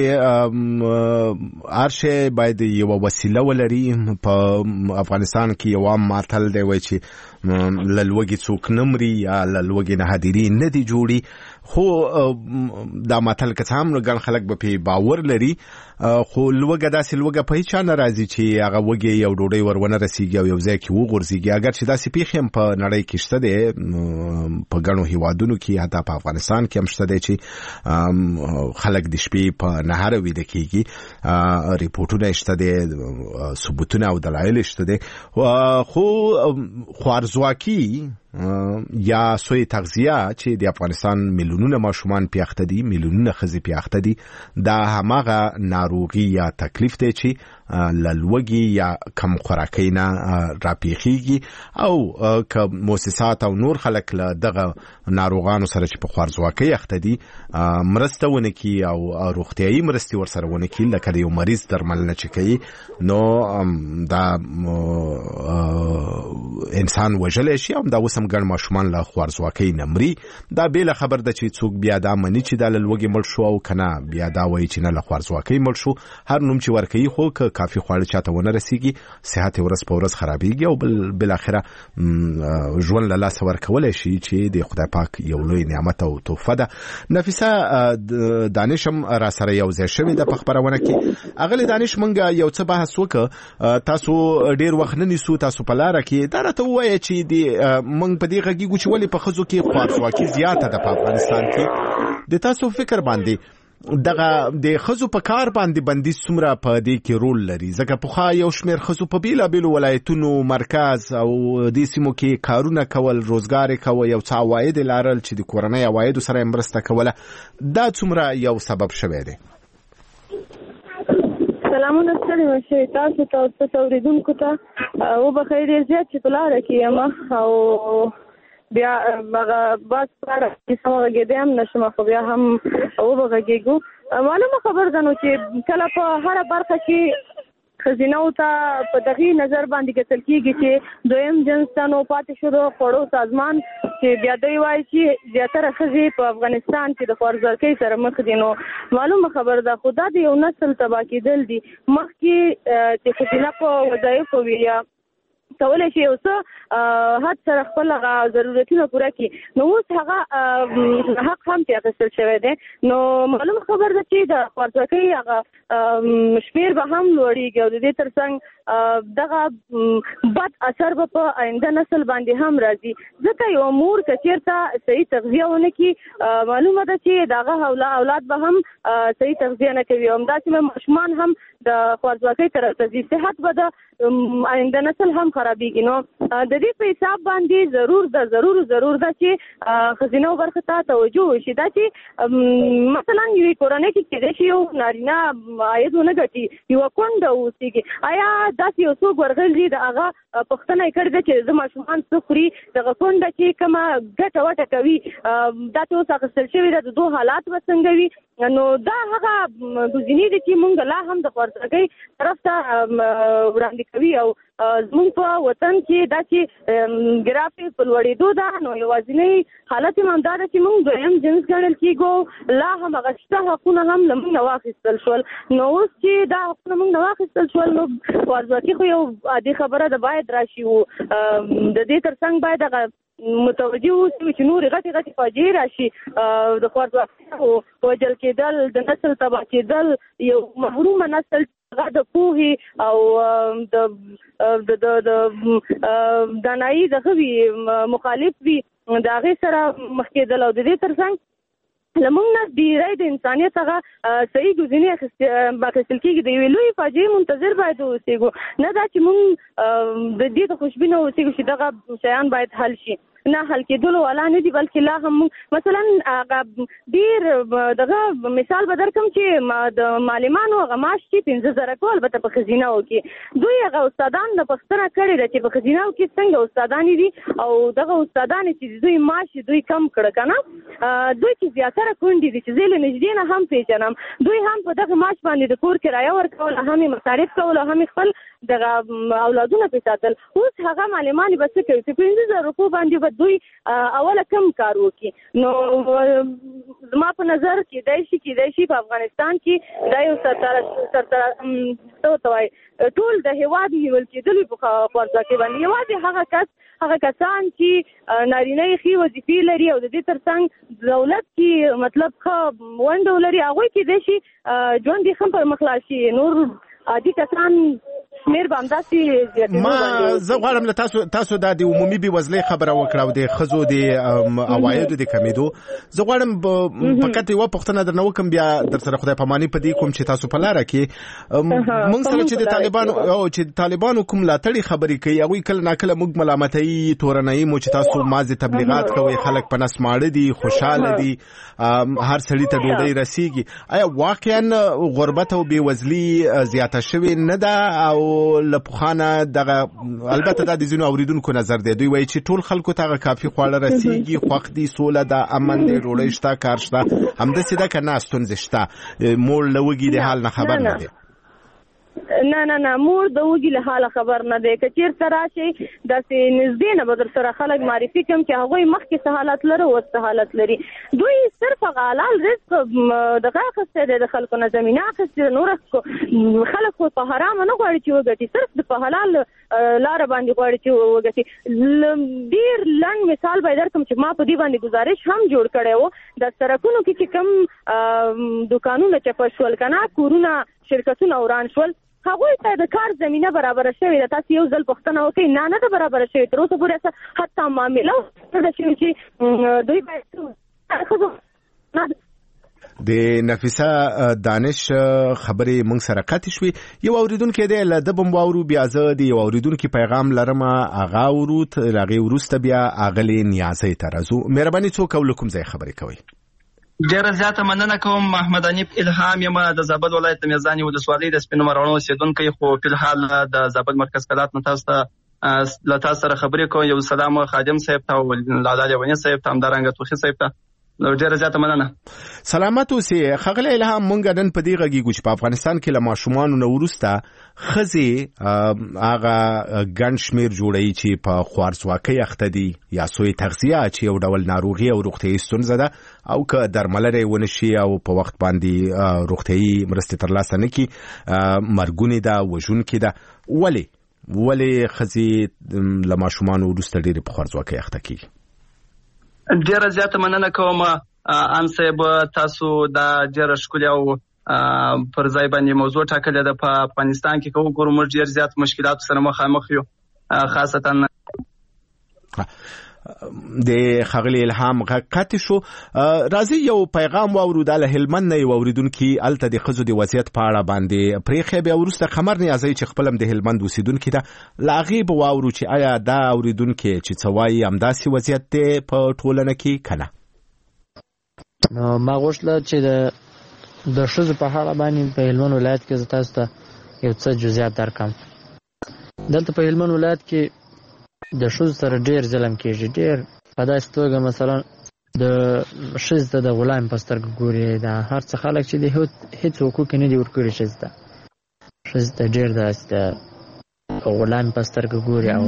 چې ارشه باید یو وسیله ولري. په افغانستان کې یو عام ماتل دی وای چې للوګي څوک نمري یا للوګي نه حاضری نه دی جوړي، خو دا ماتل که څه هم ګڼ خلک به په باور لري، خو لوګه داسې لوګه په هیڅ نه راځي چې هغه وګي یو ډوډۍ ورونه رسیږي او یو ځای کې وغورځيږي. اگر چې داسې پیښې هم په نړۍ کې شته دي، په ګڼو هیوادونو کې، حتی په افغانستان کې هم شته دي چې خلک د شپې په نهار ویده کېږي، ریپورټونه شته دي، ثبوتونه او دلایل شته دي. خو خوارزواکي یا سوی تغذیه چې د افغانستان میلیونونه ماشومان پیاخته دي، میلیونونه ښځې پیاخته دي، دا هماغه ناروغي یا تکلیف دی چې للوګي یا کم خوراکۍ نه راپیښیږي او که مؤسسات او نور خلک له دغه ناروغانو سره چې په خوارزواکۍ اخته دي مرسته ونه کړي او روغتیایي مرستې ورسره ونه کړي، لکه د یو مریض درملنه چې کوي، نو دا انسان وژلی شي. همدا اوس هم ګڼ ماشومان له خوارزواکۍ نه مري. دا بېله خبر ده چې څوک بیا دا مني چې دا له لوږې مړ شو او که نه بیا دا وایي چې نه له خوارزواکۍ مړ شو. هر نوم چې ورکوي، خو که کافي خواړه چاته ونه رسیږي، صحت ورځ په ورځ خرابېږي او بل بالاخره ژوند له لاسه ورکولی شي چې د خدای پاک یو لوی نعمت او تحفه ده. نفیسه دانش هم را سره یو ځای شوې ده په خپرونه کې. اغلې دانش، موږ یو څه بحث وکړه، تاسو ډېر وخت نه نیسو، تاسو په لاره کې دا راته ووایه چې موږ په دې غږیږو چې ولې په ښځو کې خوارزواکي زیاته ده په افغانستان کې. د تاسو فکر باندې دغه د ښځو په کار باندې بندیز څومره په دې کې رول لري؟ ځکه پخوا یو شمېر ښځو په بېلابېلو ولایتونو، مرکز او دې سیمو کې کارونه کول، روزګار یې کوه، یو څه عواید یې لرل چې د کورنۍ عوایدو سره یې مرسته کوله. دا څومره یو سبب شوی دی؟ سلامونه ستړي مشئ تاسو ته او ستاسو اورېدونکو ته. وبخښئ ډېر زیات چې په لاره کې یم او بیا هغه بس په اړه چې سم غږېدی هم نه شم، خو بیا هم وبغږېږو. معلومه خبره ده نو چې کله په هره برخه کې ښځینهو ته په دغې نظر باندې کتل کېږي چې دویم جنس ته نو پاتې شو د خوړو سازمان، چې بیا دوی وایي چې زیاتره ښځې په افغانستان کې د خوارزواکۍ سره مخ دي. نو معلومه خبره ده، خو دا د یو نسل تباه کېدل دي. مخکې چې ښځینه په وظایفو وي یا کولی شي یو څه حد سره خپل هغه ضرورتونه پوره کړي، نو اوس هغه حق هم چې اخیستل شوی دی. نو معلومه خبر ده چې د خوارزواکۍ هغه شمېر به هم لوړېږي او د دې تر څنګ دغه بد اثر به په آینده نسل باندې هم راځي. ځکه یو مور که چېرته صحیح تغذیه ونه کړي، معلومه ده چې د هغه اولاد به هم صحیح تغذیه نه کوي او همداسې ماشومان هم د خوارزواکۍ طرف ته ځي، صحت به د آینده نسل هم خرابېږي. نو د دې په حساب باندې ضرور ده ضرور ضرور ده چې ښځینهو برخې ته توجه وشي. دا چې مثلا یوې کورنۍ کې کېدای شي یو نارینه عاید ونه ګټي، یوه کونډه اوسېږي، آیا داسې یو څوک ورغلی د هغه پوښتنه یې کړې ده چې زه ماشومان څه خوري، دغه کونډه چې کومه ګټه وټه کوي دا چې اوس اخیستل شوې ده، د دوه حالات به څنګه وي؟ نو دا هغه ګزینې دي چې مونږ لا هم د خوارزواکۍ طرف ته وړاندې کوي او زموږ په وطن کې دا چې ګرافي په لوړېدو ده نو یوازینی حالت هم دا ده چې موږ دویم جنس ګڼل کېږو لا هم هغه شته حقونه هم له موږ نه واخیستل شول نو اوس چې دا حقونه موږ نه واخیستل شول نو خوارځواکي خو یو عادي خبره ده باید راشي و د دې تر څنګ باید هغه متوجه اوسو چې نور غټي غټي فاجعې راشي د خوارځواکۍ وژل کېدل د نسل تباه کېدل یو محرومه نسل د پوهې او د د د دانایي دغه وي مخالف وي د هغې سره مخ کېدل او د دې تر څنګ له موږ نه ډېری د انسانیت هغه صحیح ګزینې اخیستل کېږي د یوې لویې فاجعې منتظر باید واوسېږو نه دا چې موږ د دې ته خوشبینه اوسېږو چې دغه شیان باید حل شي نه حل کېدلو والا نه دي بلکې لا هم مثلا هغه ډېر دغه مثال به درکړم چې د معلمانو هغه معاش چې پنځه زره کو البته په ښځینهو کې دوی هغه استادان د پوښتنه کړې ده چې په ښځینهو کې څنګه استادانې دي او دغه استادانې چې دوی معاش دوی کم کړه که نه دوی چې زیاتره کونډې دي چې زه له نږدې نه هم پېژنم دوی هم په دغه معاش باندې د کور کرایه ورکول هم یې مصارف کول او هم یې خپل دغه اولادونه پرې ساتل اوس هغه معلمانې به څه کوي چې پنځه زره روپو باندې به دوی اوله کم کار وکړي نو زما په نظر کېدای شي کېدای شي په افغانستان کې دا یو سرتره څه ورته وایي ټول د هېواد نیول کېدلو په خوارځواکۍ باندې یوازې هغه کس هغه کسان چې نارینه یې ښې وظیفې لري او د دې تر څنګ دولت کې مطلب ښه ونډه ولري هغوی کېدای شي ژوند یې ښه پر مخ لاړ شي نور عادي کسان شمیر به همداسې ما زه غواړم له تاسو تاسو دا د عمومي بېوزلۍ خبره وکړه او د ښځو د عوایدو د کمېدو زه غواړم فقط یوه پوښتنه درنه وکړم بیا در سره خدای پاماني په دې کوم چې تاسو په لاره کې موږ سره چې د طالبانو او چې د طالبانو کوم ملاتړي خبرې کوي هغوی کله ناکله موږ ملامتوي تورنوي مو چې تاسو مازې تبلیغات کوئ خلک په نس ماړه دي خوشحاله دي هر سړي ته ډوډۍ رسیږي آیا واقعا غربت او بېوزلي زیاته شوې نه ده او له پخوانه دغه البته دا د ځینو اوریدونکو نظر دی دوی وایي چې ټول خلکو ته هغه کافي خواړه رسیږي خوښ دي سوله ده امن دی ډوډۍ شته کار شته همداسې ده که نه ستونزې شته مور له وږي د حال نه خبر نه دی نه نه نه مور د وږي له حاله خبر نه دی که چېرته راشئ داسې نږدې نه به در سره خلک معرفي کړم چې هغوی مخکې څه حالت لري اوس څه حالت لري دوی صرف هغه حلال رزق دغه اخیستی دی د خلکو نه زمینه اخیستې ده نور خلک خو په حرامه نه غواړي چې وګټي صرف د په حلال لاره باندې غواړي چې وګټي ډېر لنډ مثال به یې درکړم چې ما په دې باندې ګزارش هم جوړ کړی و د سړکونو کې چې کوم دوکانونه چپه شول که نه کورونه شرکتونه وران شول هغوی ته د کار زمینه برابره شوې ده تاسو یو ځل پوښتنه وکړئ نه نه ده برابره شوې تر اوسه پورې حتی معامله ده شوې چې دوی باید د نفیسه دانش خبرې موږ سره قطع شوې یو اوریدونکی دی له ده به م واورو بیا زه د یو اوریدونکي پیغام لرم هغه اورو تر هغې وروسته بیا اغلې نیازۍ ته راځو مهرباني څوک او له کوم ځای خبرې کوئ ډیره زیاته مننه کوم محمد حنیف الهام یم د زابل ولایت د میزانې ولسوالۍ د سپینو مروړو اوسېدونکی خو فلحال د زابل مرکز کلات نه تاسو ته له تاسو سره خبرې کوم یو سلام خادم صاحب ته او لالا لیونی صاحب ته همدارنګه توخي صاحب ته ډیره زیاته مننه سلامت اوسې ښاغلی الهام موږ نن په دې غږیږو چې په افغانستان کې له ماشومانو نه وروسته ښځې هغه ګڼ شمېر جوړوي چې په خوارځواکۍ اخته دي یا سوی تغذیه چې یو ډول ناروغي او روغتیایي ستونزه ده او که درملنه یې ونه شي او په وخت باندې روغتیایي مرستې ترلاسه نه کړي مرګونې ده وژونکې ده ولې ولې ښځې له ماشومانو وروسته ډېرې په خوارځواکۍ اخته کېږي ډیره زیاته مننه کوم ان صاحب تاسو دا ډیره ښکلې او پر ځای باندې موضوع ټاکلې ده په افغانستان کې کوم ګورو موږ ډیر زیات مشکلات سره مخامخ یو خاصتا د ښاغلي الهام قطع شو راځي یو پیغام واورو د هلمند نه یو اوریدونکي الته د ښځو د وضعیت په اړه باندې پرېښی بیا وروسته قمر نیازۍ چې خپل هم د هلمند اوسېدونکي ده له هغې به واورو چې آیا دا اوریدونکي چې څه وایي همداسې وضعیت دی په ټولنه کې که نه نو ما غوښتله چې د د ښځو په اړه باندې په هلمند ولایت کې زه تاسو ته یو څه جزئیات درکړم دلته په هلمند ولایت کې د ښځو سره ډېر ظلم کېږي ډېر په داسې توګه مثلا د ښځې ته د غلام په سترګه ګوري دا هر څه خلک چې د هېڅ حقوق نه دي ورکړي ښځې ته ښځې ته ډېر داسې د غلام په سترګه ګوري او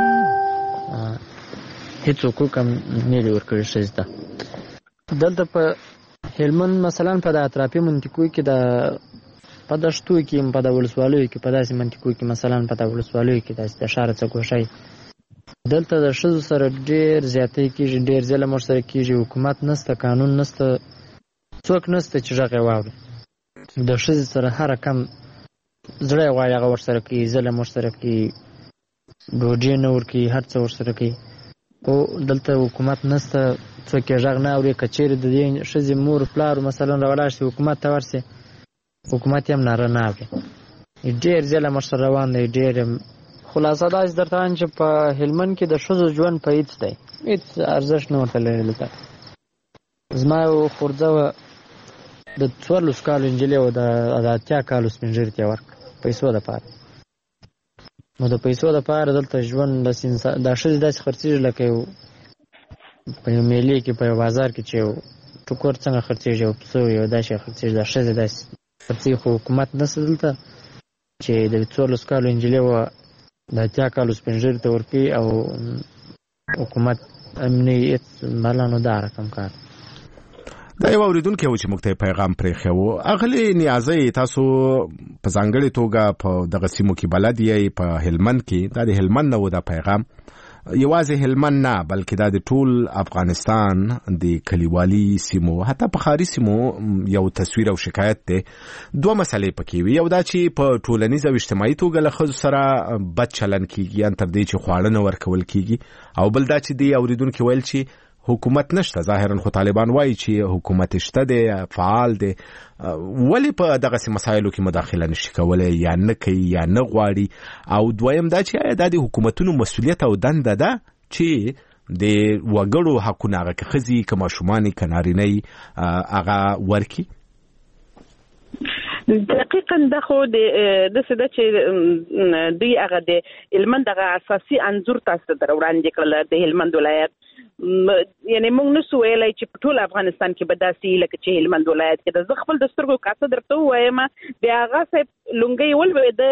هیڅ حقوق هم نه دي ورکړي ښځې ته. دلته په هلمند مثلا په د اطرافي منطقو کې د په دشتو کې په د ولسوالیو کې په داسې منطقو کې مثلا په د ولسوالیو کې داسې د ښار څخه ګوښی دلته د ښځو سره ډېر زیاتی کېږي، ډېر ظلم ورسره کېږي. حکومت نسته، قانون نسته، څوک نسته چې غږ یې واوري. د ښځې سره هر کم زړه یې غواړي هغه ورسره کوي، ظلم ورسره کوي، ډوډۍ نه ورکوي، هر څه ورسره کوي. خو دلته حکومت نسته، څوک یې غږ نه اوري. که چېرې د دې ښځې مور پلار مثلا راولاړ شي حکومت ته ورسي، حکومت یې هم ناره نه اوري. ډېر ظلم ورسره روان دی. ډېر خلاصه داسې درته وایم چې په هلمند کې د ښځو ژوند په هېڅ دی، هېڅ ارزښت نه ورته لري. دلته زما یو خورځه وه، د څوارلسو کالو نجلۍ وه، د اتیا کالو سپین ږیري ته یې ورکړه پیسو دپاره. نو د پیسو دپاره دلته ژوند دا ښځې داسې خرڅېږي لکه یو په یو میلې کې په یو بازار کې چې یو ټوکر څنګه خرڅېږي، یو پسه یو داسې خرڅېږي. دا ښځې داسې خرڅېږي. خو حکومت نشته دلته چې د څوارلسو کالو نجلۍ وه د اتیا کالو سپین ږیري ته ورکوي او حکومت امني هېڅ بلا نو دا رقم کار. دا یو اورېدونکی و چې موږ ته یې پیغام پرېښی و. اغلې نیازۍ، تاسو په ځانګړې توګه په دغه سیمو کې بلد یې، په هلمند کې. دا د هلمند نه و دا پیغام، یوازې هلمند نه بلکې دا د ټول افغانستان د کلیوالي سیمو حتی په ښاري سیمو یو تصویر او شکایت دی. دوه مسلې پکې وي. یو دا چې په ټولنیز او اجتماعي توګه له ښځو سره بد چلن کېږي، ان تر دې چې خواړه نه ورکول کېږي. او بل دا چې دی اورېدونکي ویل چې حکومت نشته. ظاهرا خو طالبان وایي چې حکومت شته دی، فعال دی، ولې په دغسې مسایلو کې مداخله نشي کولی، یا نه کوي یا نه غواړي. او دویم دا چې آیا دا د حکومتونو مسؤلیت او دنده ده چې د وګړو حقونه هغه که ښځې که ماشومان که نارینه هغه ورکړي. دقیقاً دا خو د داسې ده چې دوی هغه د هلمند هغه اساسي انځور تاسو ته در وړاندې کړل د هلمند ولایت. یعنې موږ نسو ویلی چې په ټول افغانستان کې به داسې لکه چې هلمند ولایت کې ده. زه خپل د سترګو کاسه درته ووایم، د هغه صاحب لونګۍ ولوېده،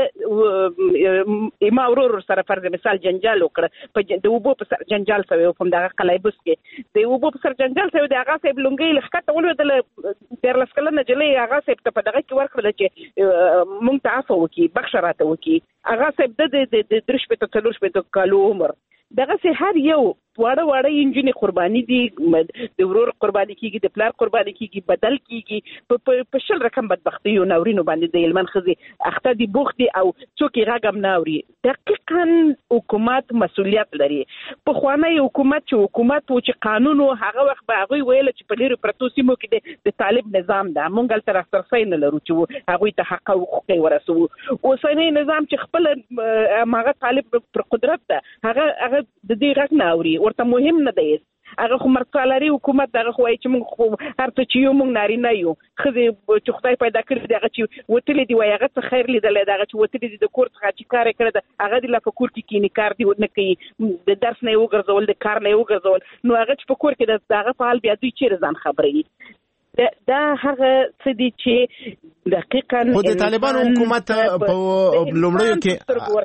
ما ورور سره فرض مثال جنجال وکړه، د اوبو په سر جنجال شوی و په همدغه قلیبوس کې، د اوبو په سر جنجال شوی، د هغه صاحب لونګۍ له ښکته ولوېدله، دیارلس کلنه نجلۍ هغه صاحب ته په دغه کې ورکړله چې موږ ته عفو وکړي، بخښه راته وکړي. هغه صاحب د درې شپېته څلور شپېته کالو عمر. دغسې هر یو واړه واړه نجونې قرباني دي، د ورور قرباني کېږي، د پلار قرباني کېږي، بدل کېږي. په شل رقم بدبختیو ناورینو باندې د هلمند ښځې اخته دي، بوخت دي او څوک یې غږ هم نه اوري. دقیقاً حکومت مسؤلیت لري. پخوانی حکومت چې حکومت و چې قانون و، هغه وخت به هغوی ویله چې په لرې پرتو سیمو کې د طالب نظام ده، موږ هلته راسرسی نه لرو چې هغوی ته حق او حقوق یې ورسوو. اوسنی نظام چې خپله هماغه طالب پر قدرت ده، هغه هغه د دې غږ نه اوري، ورته مهم نه دی. هغه خو مرڅالري حکومت دغه خو وایي چې موږ خو هر څه چې یو موږ نارینه یو، ښځې چې خدای پیدا کړي دي هغه چې وتلي دي وایي هغه څه خیر لیدلی دی، هغه چې وتلي دي د کور څخه چې کار یې کړی ده هغه دې لا په کور کې کښېني، کار دې نه کوي، د درس نه یې وګرځول، د کار نه یې وګرځول. نو هغه چې په کور کې د هغه په حال بیا دوی چېرې ځان خبروي؟ دا هغه څه دي چې دقیقاً خو د طالبانو حکومت په لومړیو کې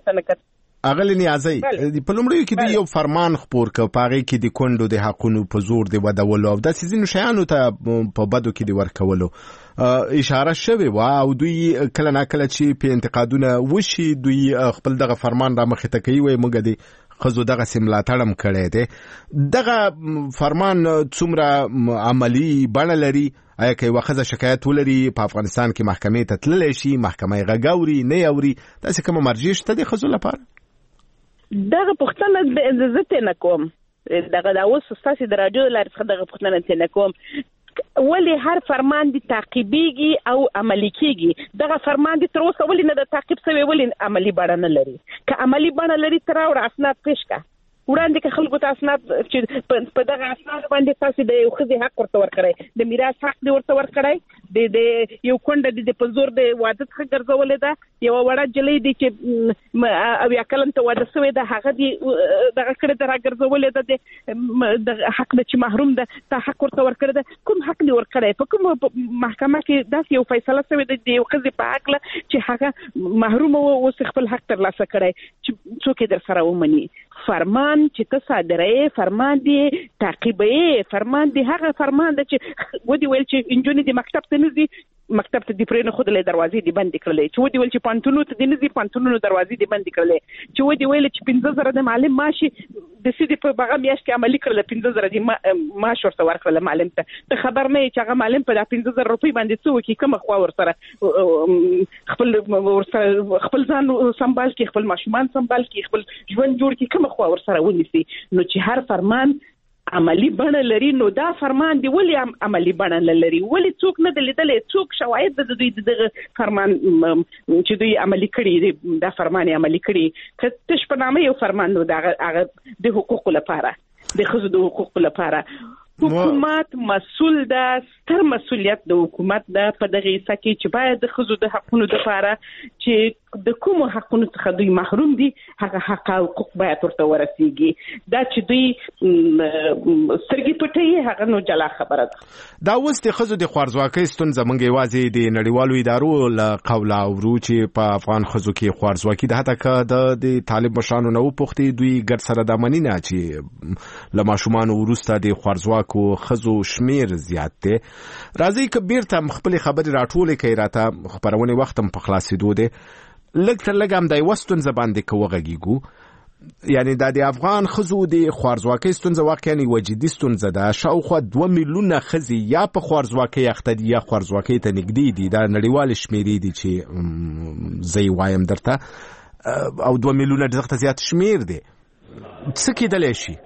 اغلی نیازی په لومړیو کې دوی یو فرمان خپور کړ، په هغې کې د کونډو د حقونو په زور د ودولو او داسې ځینو شیانو ته په بدو کې د ورکولو اشاره شوې وه، او دوی کله ناکله چې په انتقادونه وشي دوی خپل دغه فرمان را مخې ته کوي، وایي موږ د ښځو دغسې ملاتړ هم کړی دی. دغه فرمان څومره عملي بڼه لري؟ آیا که یوه ښځه شکایت ولري په افغانستان کې محکمې ته تللی شي، محکمه یې غږ اوري نه یې اوري؟ داسې کومه مرجع شته د ښځو لپاره؟ دغه پوښتنه زه ترې نه کوم، دغه دا اوس ستاسې د راډیو د لارې څخه دغه پوښتنه ترې نه کوم. ولې هر فرمان دې تعقیبېږي او عملي کېږي؟ دغه فرمان دې تر اوسه ولې نه د تعقیب شوی، ولې عملي بڼه نه لري؟ که عملي بڼه لري ته راوړه، اسناد پیش کړه، وړاندې که خلکو ته اسناد چې په دغه اسناد باندې تاسې د یو ښځې حق ورته ورکړی، د میراث حق دې ورته ورکړی، د یو کونډه د په زور د واده څخه ګرځولې ده. یو وړه جلۍ دی چې اویا کلن ته واده شوې ده هغه دی دغه کړې ده راګرځولې ده د حق نه چې محروم ده تا حق ورته ورکړی ده. کوم حق دی ورکړی؟ په کوم محکمه کې داسې یو فیصله شوې ده د یو ښځې په حق چې هغه محروم اوس خپل حق ترلاسه کړی چې څوک یې در سره ومني. فرمان چې ته صادروې فرمان دی تعقیبوې فرمان دی هغه فرمان ده چې ودې ویل چې انجونې د مکتب ته نه ځي مکتب ته د پرې نه خودلې دروازې دی بندې کړلې چې ودې ویل چې پانتونو ته د نه ځي پانتونونو دروازې دی بندې کړلې چې ودې ویل چې پنځه زره د معلم معاشي د سیدې په بغه میاشت کې عملي کړل پنځه زره د معاش ورته ورکړل معلم ته ته خبر نه چې هغه معلم په دا پنځه زره روپۍ باندې څه وکړي کومه خوا ورسره خپل ورسره خپل ځان سمبال کړي خپل ماشومان سمبال کړي خپل ژوند جوړ کړي کومه خوا ورسره ونیسي. نو چې هر فرمان عملی بڼه لري نو دا فرمان دی ولې عملی بڼه لري ولې څوک نه دلیدلې څوک شواهد د دوی دغه فرمان چې دوی عملی کړي دا فرمان عملی کړي که تش په نامه یو فرمان نو دا هغه د حقوقو لپاره د ښځو د حقوقو لپاره حکومت مسؤل ده. ستر مسؤلیت د حکومت ده په دغه حصہ کې چې باید د ښځو د حقونو لپاره چې د کوم حقونو څخه دوی محروم دي هغه حق او حقوق باید ورته ورسیږي. دا چې دوی سترګې پټوي هغه نو جلا خبره ده. دا اوس د ښځو د خوارځواکۍ ستونزه موږ یوازې د نړیوالو ادارو له قوله اورو چې په افغان ښځو کې خوارځواکي ده حتی که د طالب مشرانو نه وپوښتي دوی ګډ سره دا مني نه چې له ماشومانو وروسته د خوارځواکو ښځو شمیر زیات دی. راځئ که بیرته خپلې خبرې راټولې کړئ راته خپرونې وخت هم په خلاصېدو دی لږ تر لږه هم دا یوه ستونزه باندې که وغږیږو یعنی دا د افغان ښځو د خوارځواکۍ ستونزه واقعا یوه جدي ستونزه ده. شاوخوا دوه میلیونه ښځې یا په خوارځواکۍ اخته دي یا خوارځواکۍ ته نږدې دي. دا نړیوالې شمېرې دي چې زه یې وایم درته او دوه میلیونه ډېر ته زیات شمېر دی. څه کېدلی شي؟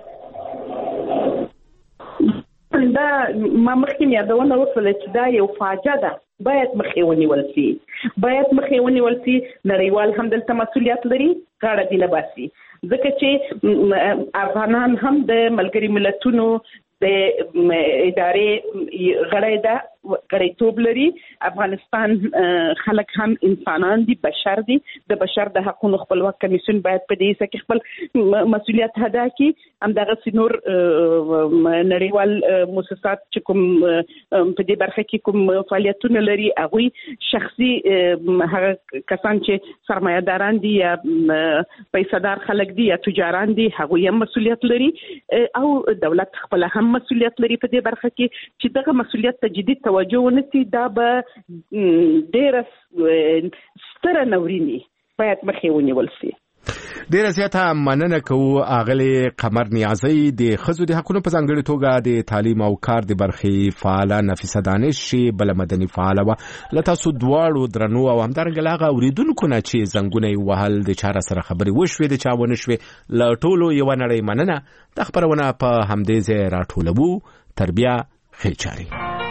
دا ما مخکې یادونه وکړه چې دا یو فاجعه ده باید مخې ونیول شي باید مخې ونیول شي. نړیوال هم دلته مسؤلیت لري غاړه دې نه باسي ځکه چې افغانان هم د ملګري ملتونو د ادارې غړی ده غړیتوب لري. افغانستان خلک هم انسانان دي بشر دي د بشر د حقوقو خپلواک کمیسیون باید په دې کې خپل مسؤلیت ادا کړي. همدغه نور نړیوال مؤسسات چې کوم په دې برخه کې کوم فعالیتونه لري هغوی شخصي هغه کسان چې سرمایه‌داران دي یا پیسه‌دار خلک دي یا تجاران دي هغوی هم مسؤلیت لري او دولت خپل هم مسؤلیت لري په دې برخه کې چې دغه مسؤلیت ته جدي توجه ونسی دا به ډېره ستره نوریني باید مخې ونیول شي. ډېره زیاته مننه کوو اغلې قمر نیازی د ښځو د حقونو په ځانګړې توګه د تعلیم او کار د برخې فعاله نفیسه دانش بله مدني فعاله وه. له تاسو دواړو درنو او همدارنګه له هغه اورېدونکو نه چې زنګونه یې وهل د چا سره خبرې وشوې د چا ونه شوې له ټولو یوه نړۍ مننه. دا خپرونه په همدې ځای راټولوو. تر بیا ښې چارې.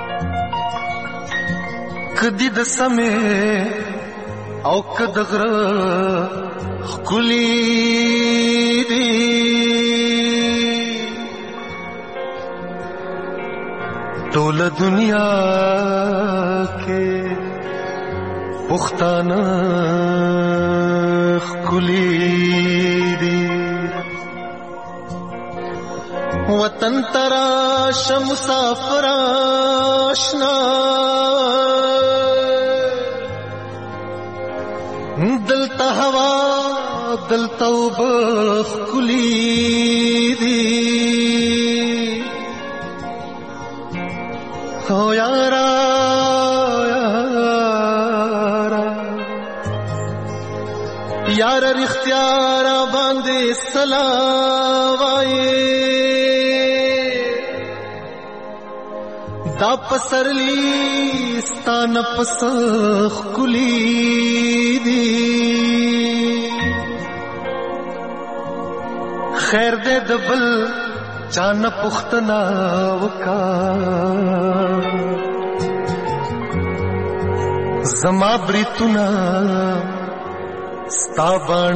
کدی د سمې او کد غره خکلی دی ټول دنیا کې پښتانه خکلی دی وطن تراش مسافر آشنا دلتا ہوا دلتا بخ کلی دی ہو یارا یارا یار اختیارا باندے سلاوائے دا پسرلی ستان پسخ کلی دی خیر دے دبل چان پختنا وکا زما بریتنا ستابان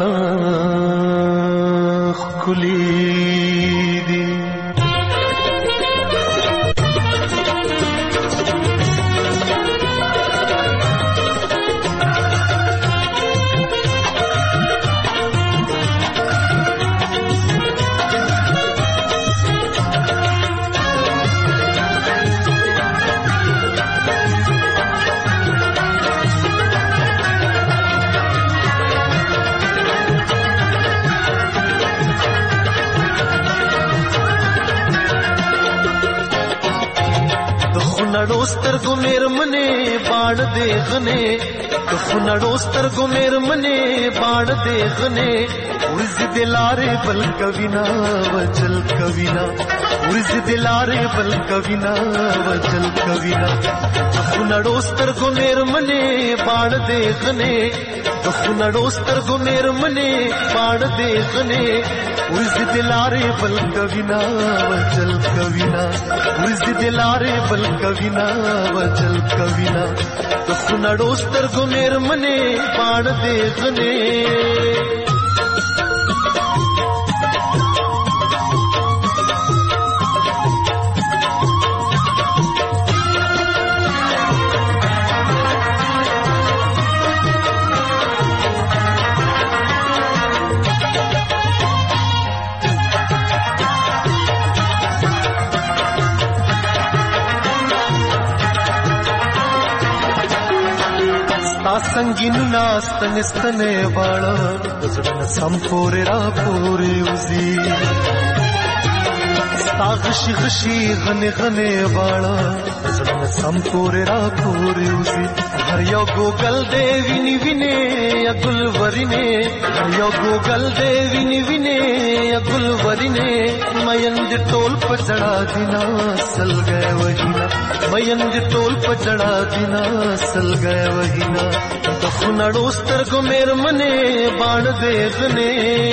کلی دی سترګو میرمنې باڼ دې غنې د خونړو سترګو میرمنې باڼ دې غنې ورځ دې لارې بل کوینا وجل کوینا ورځ دې لارې بل کوینا وجل کوینا د خونړو سترګو میرمنې باڼ دې غنې د خونړو سترګو میرمنې باڼ دې غنې ورځ دې لارې بل کوینا وجل کوینا ورځ دې لارې بل کوینا وجل کوینا د خونړو سترګو میرمنې باڼ دې غنې संगीन नास्तन स्तने वाला गुजरन संपोरे रा पोरे उजी गशी गशी गने गने वाला गुजरन संपोरे रा पोरे उजी हर यो गोगल देवी नि विने या गुलवरिने हर यो गोगल देवी नि विने या गुलवरिने मयंद टोल पर चढ़ा दिना सल गए वहीना मयंद टोल पर चढ़ा दिना सल गए वहीना د خونړو سترګو میرمنې باڼ دې غنې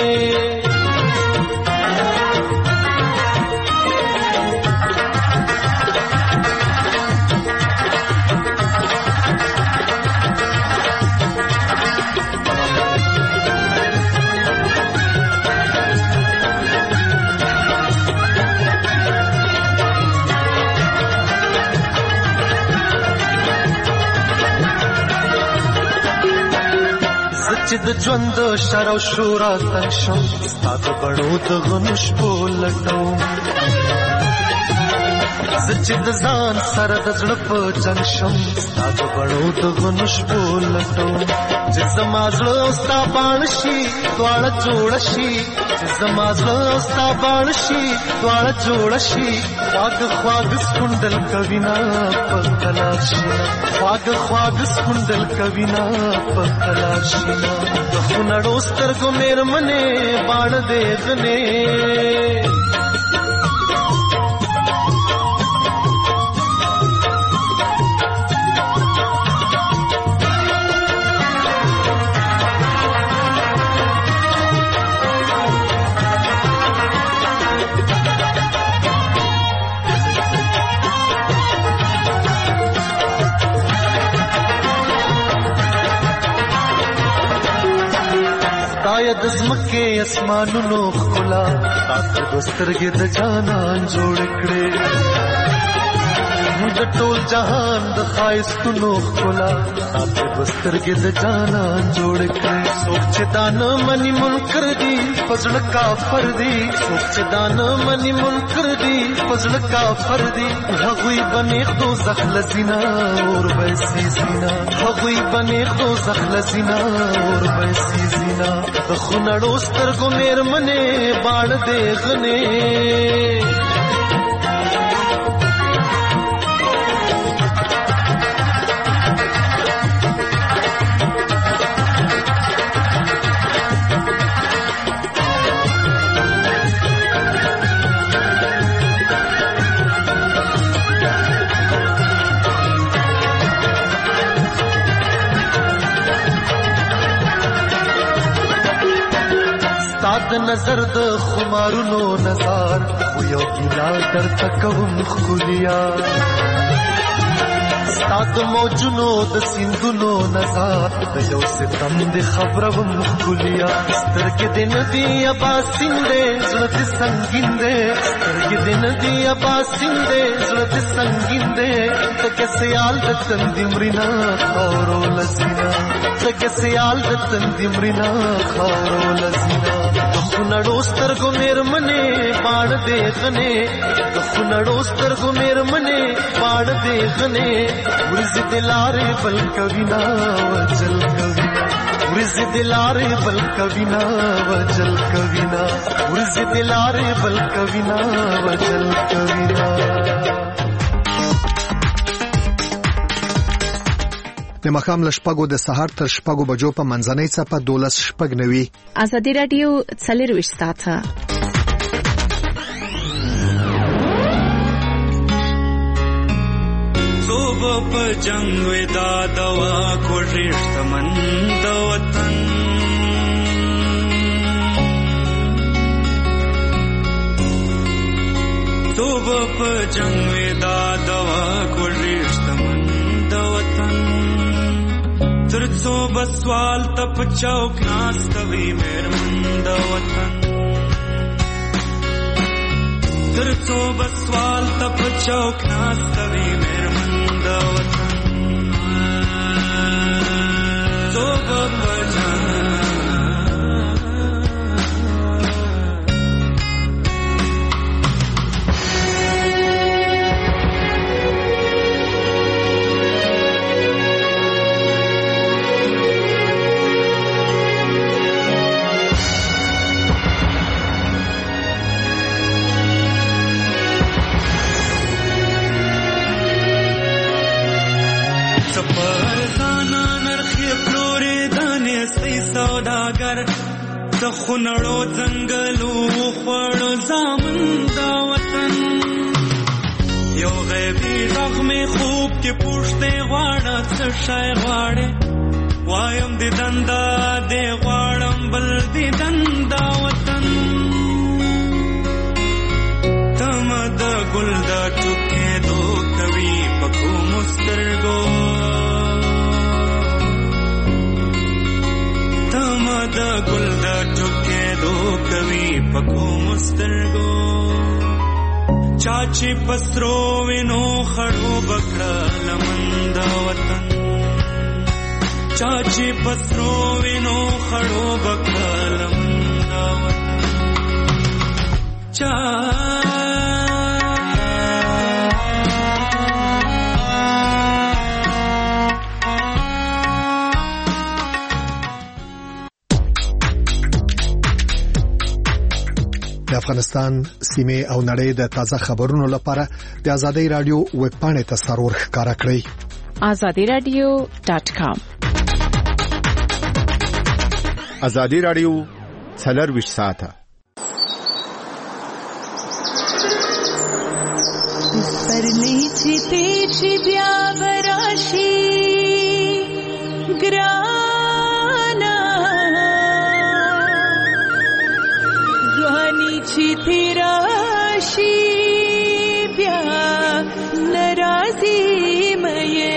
چې د ژوند شرو شورا تنشم ستا د بڼو د غنو شپو لټوم زه چې د ځان سره د زړه په جنګ شم ستا د بڼو د غنو شپو لټوم چې زما زړه او ستا باڼ شي دواړه جوړ شي چې زما زړه او ستا باڼ شي دواړه جوړ شي خواږه خواږه سکونډل کوینا په کلار شي خواږه خواږه سکونډل کوینا په کلار شي د خونړو سترګو میرمنې باڼ دې غنې د زمکه اسمانونو خلا تاسو د سترګې د جانان جوړ کړې د ټول جهان د خایستونو خلا تاسو د سترګې د جانان جوړ کړې سوچ دان منی منکر دی فضل کافر دی سوچ دان منی منکر دی فضل کافر دی هغوی بنې خو زخل زینا اور ویسی زینا هغوی بنې خو زخل زینا اور ویسی زینا د خونړو سترګو میرمنې باڼ دې غنې د نظر د خمارونو نظر و یو ګیلا در تکوم خولیا ستاد موجونو د سیندونو نظر د یو ستم د خبرو خولیا سترګې د ندی ابا سیندې زړه د سنگین دې سترګې د ندی ابا سیندې زړه د سنگین دې ته کسيال د تندې مرینا خورو لسینا ته کسيال د تندې مرینا خورو لسینا خونړو سترګو میرمنې باڼ دې غنې د خونړو سترګو میرمنې باڼ دې غنې ورځ دې لارې بل کوینا وجل کوینا ورځ دې لارې بل کوینا وجل کوینا ورځ دې لارې بل کوینا وجل کوینا د مخام لشپګو د سهار تر شپګو بجو په منځنۍ څپه دولس شپږ نوي. ازادي رادیو څلرویشت ساعته صوبه په جنگ ودا دوا کوشش تمن د وطن صوبه په جنگ ودا دوا کوشش تمن د وطن تر څو بسوال تپ چوک ناستوي مېرمن د وطن تر څو بسوال تپ چوک ناستوي مېرمن د وطن صوبه په جنگ د خونړو ځنګلو خوړو زامن دا وطن یو غیبي زخمې خوب کې پوښتې غواړه څه شی غواړې وایم د دندا دې غواړم بل د دندا وطن تم د ګل د ټوکېدو کوي په کومو سترګو د ګل د ټوکېدو کوي په کومو سترګو چا چې پسرو وینو خړو بکړه لمن د وطن چا چې پسرو وینو خړو بکړه لمن د وطن چا د افغانستان سیمه او نړۍ د تازه خبرونو لپاره د ازادي رادیو ویب پاڼې ته سرور ښکارا کړئ azadi radio dot com. ازادي رادیو څلرویشت ساعته سپرلی چې پیچی بیا براشي ګرانا ځواني چې تیراشي بیا ناراضي مې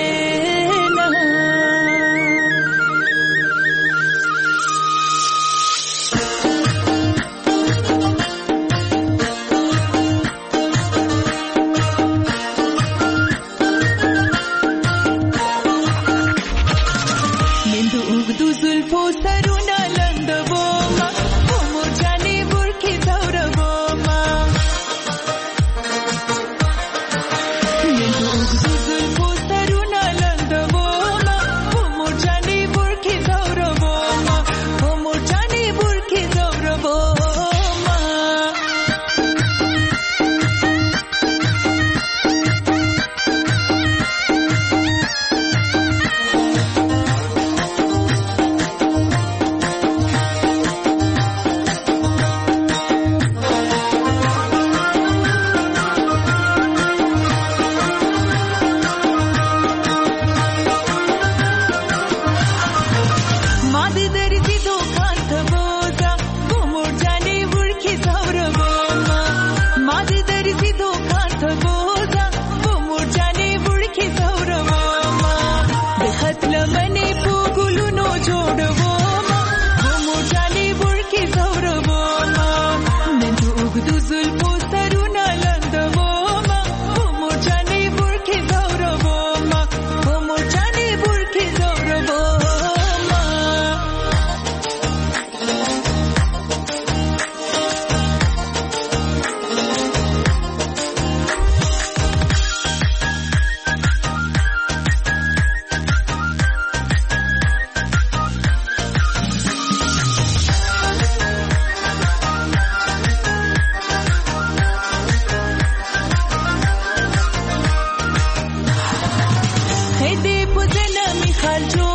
خال جو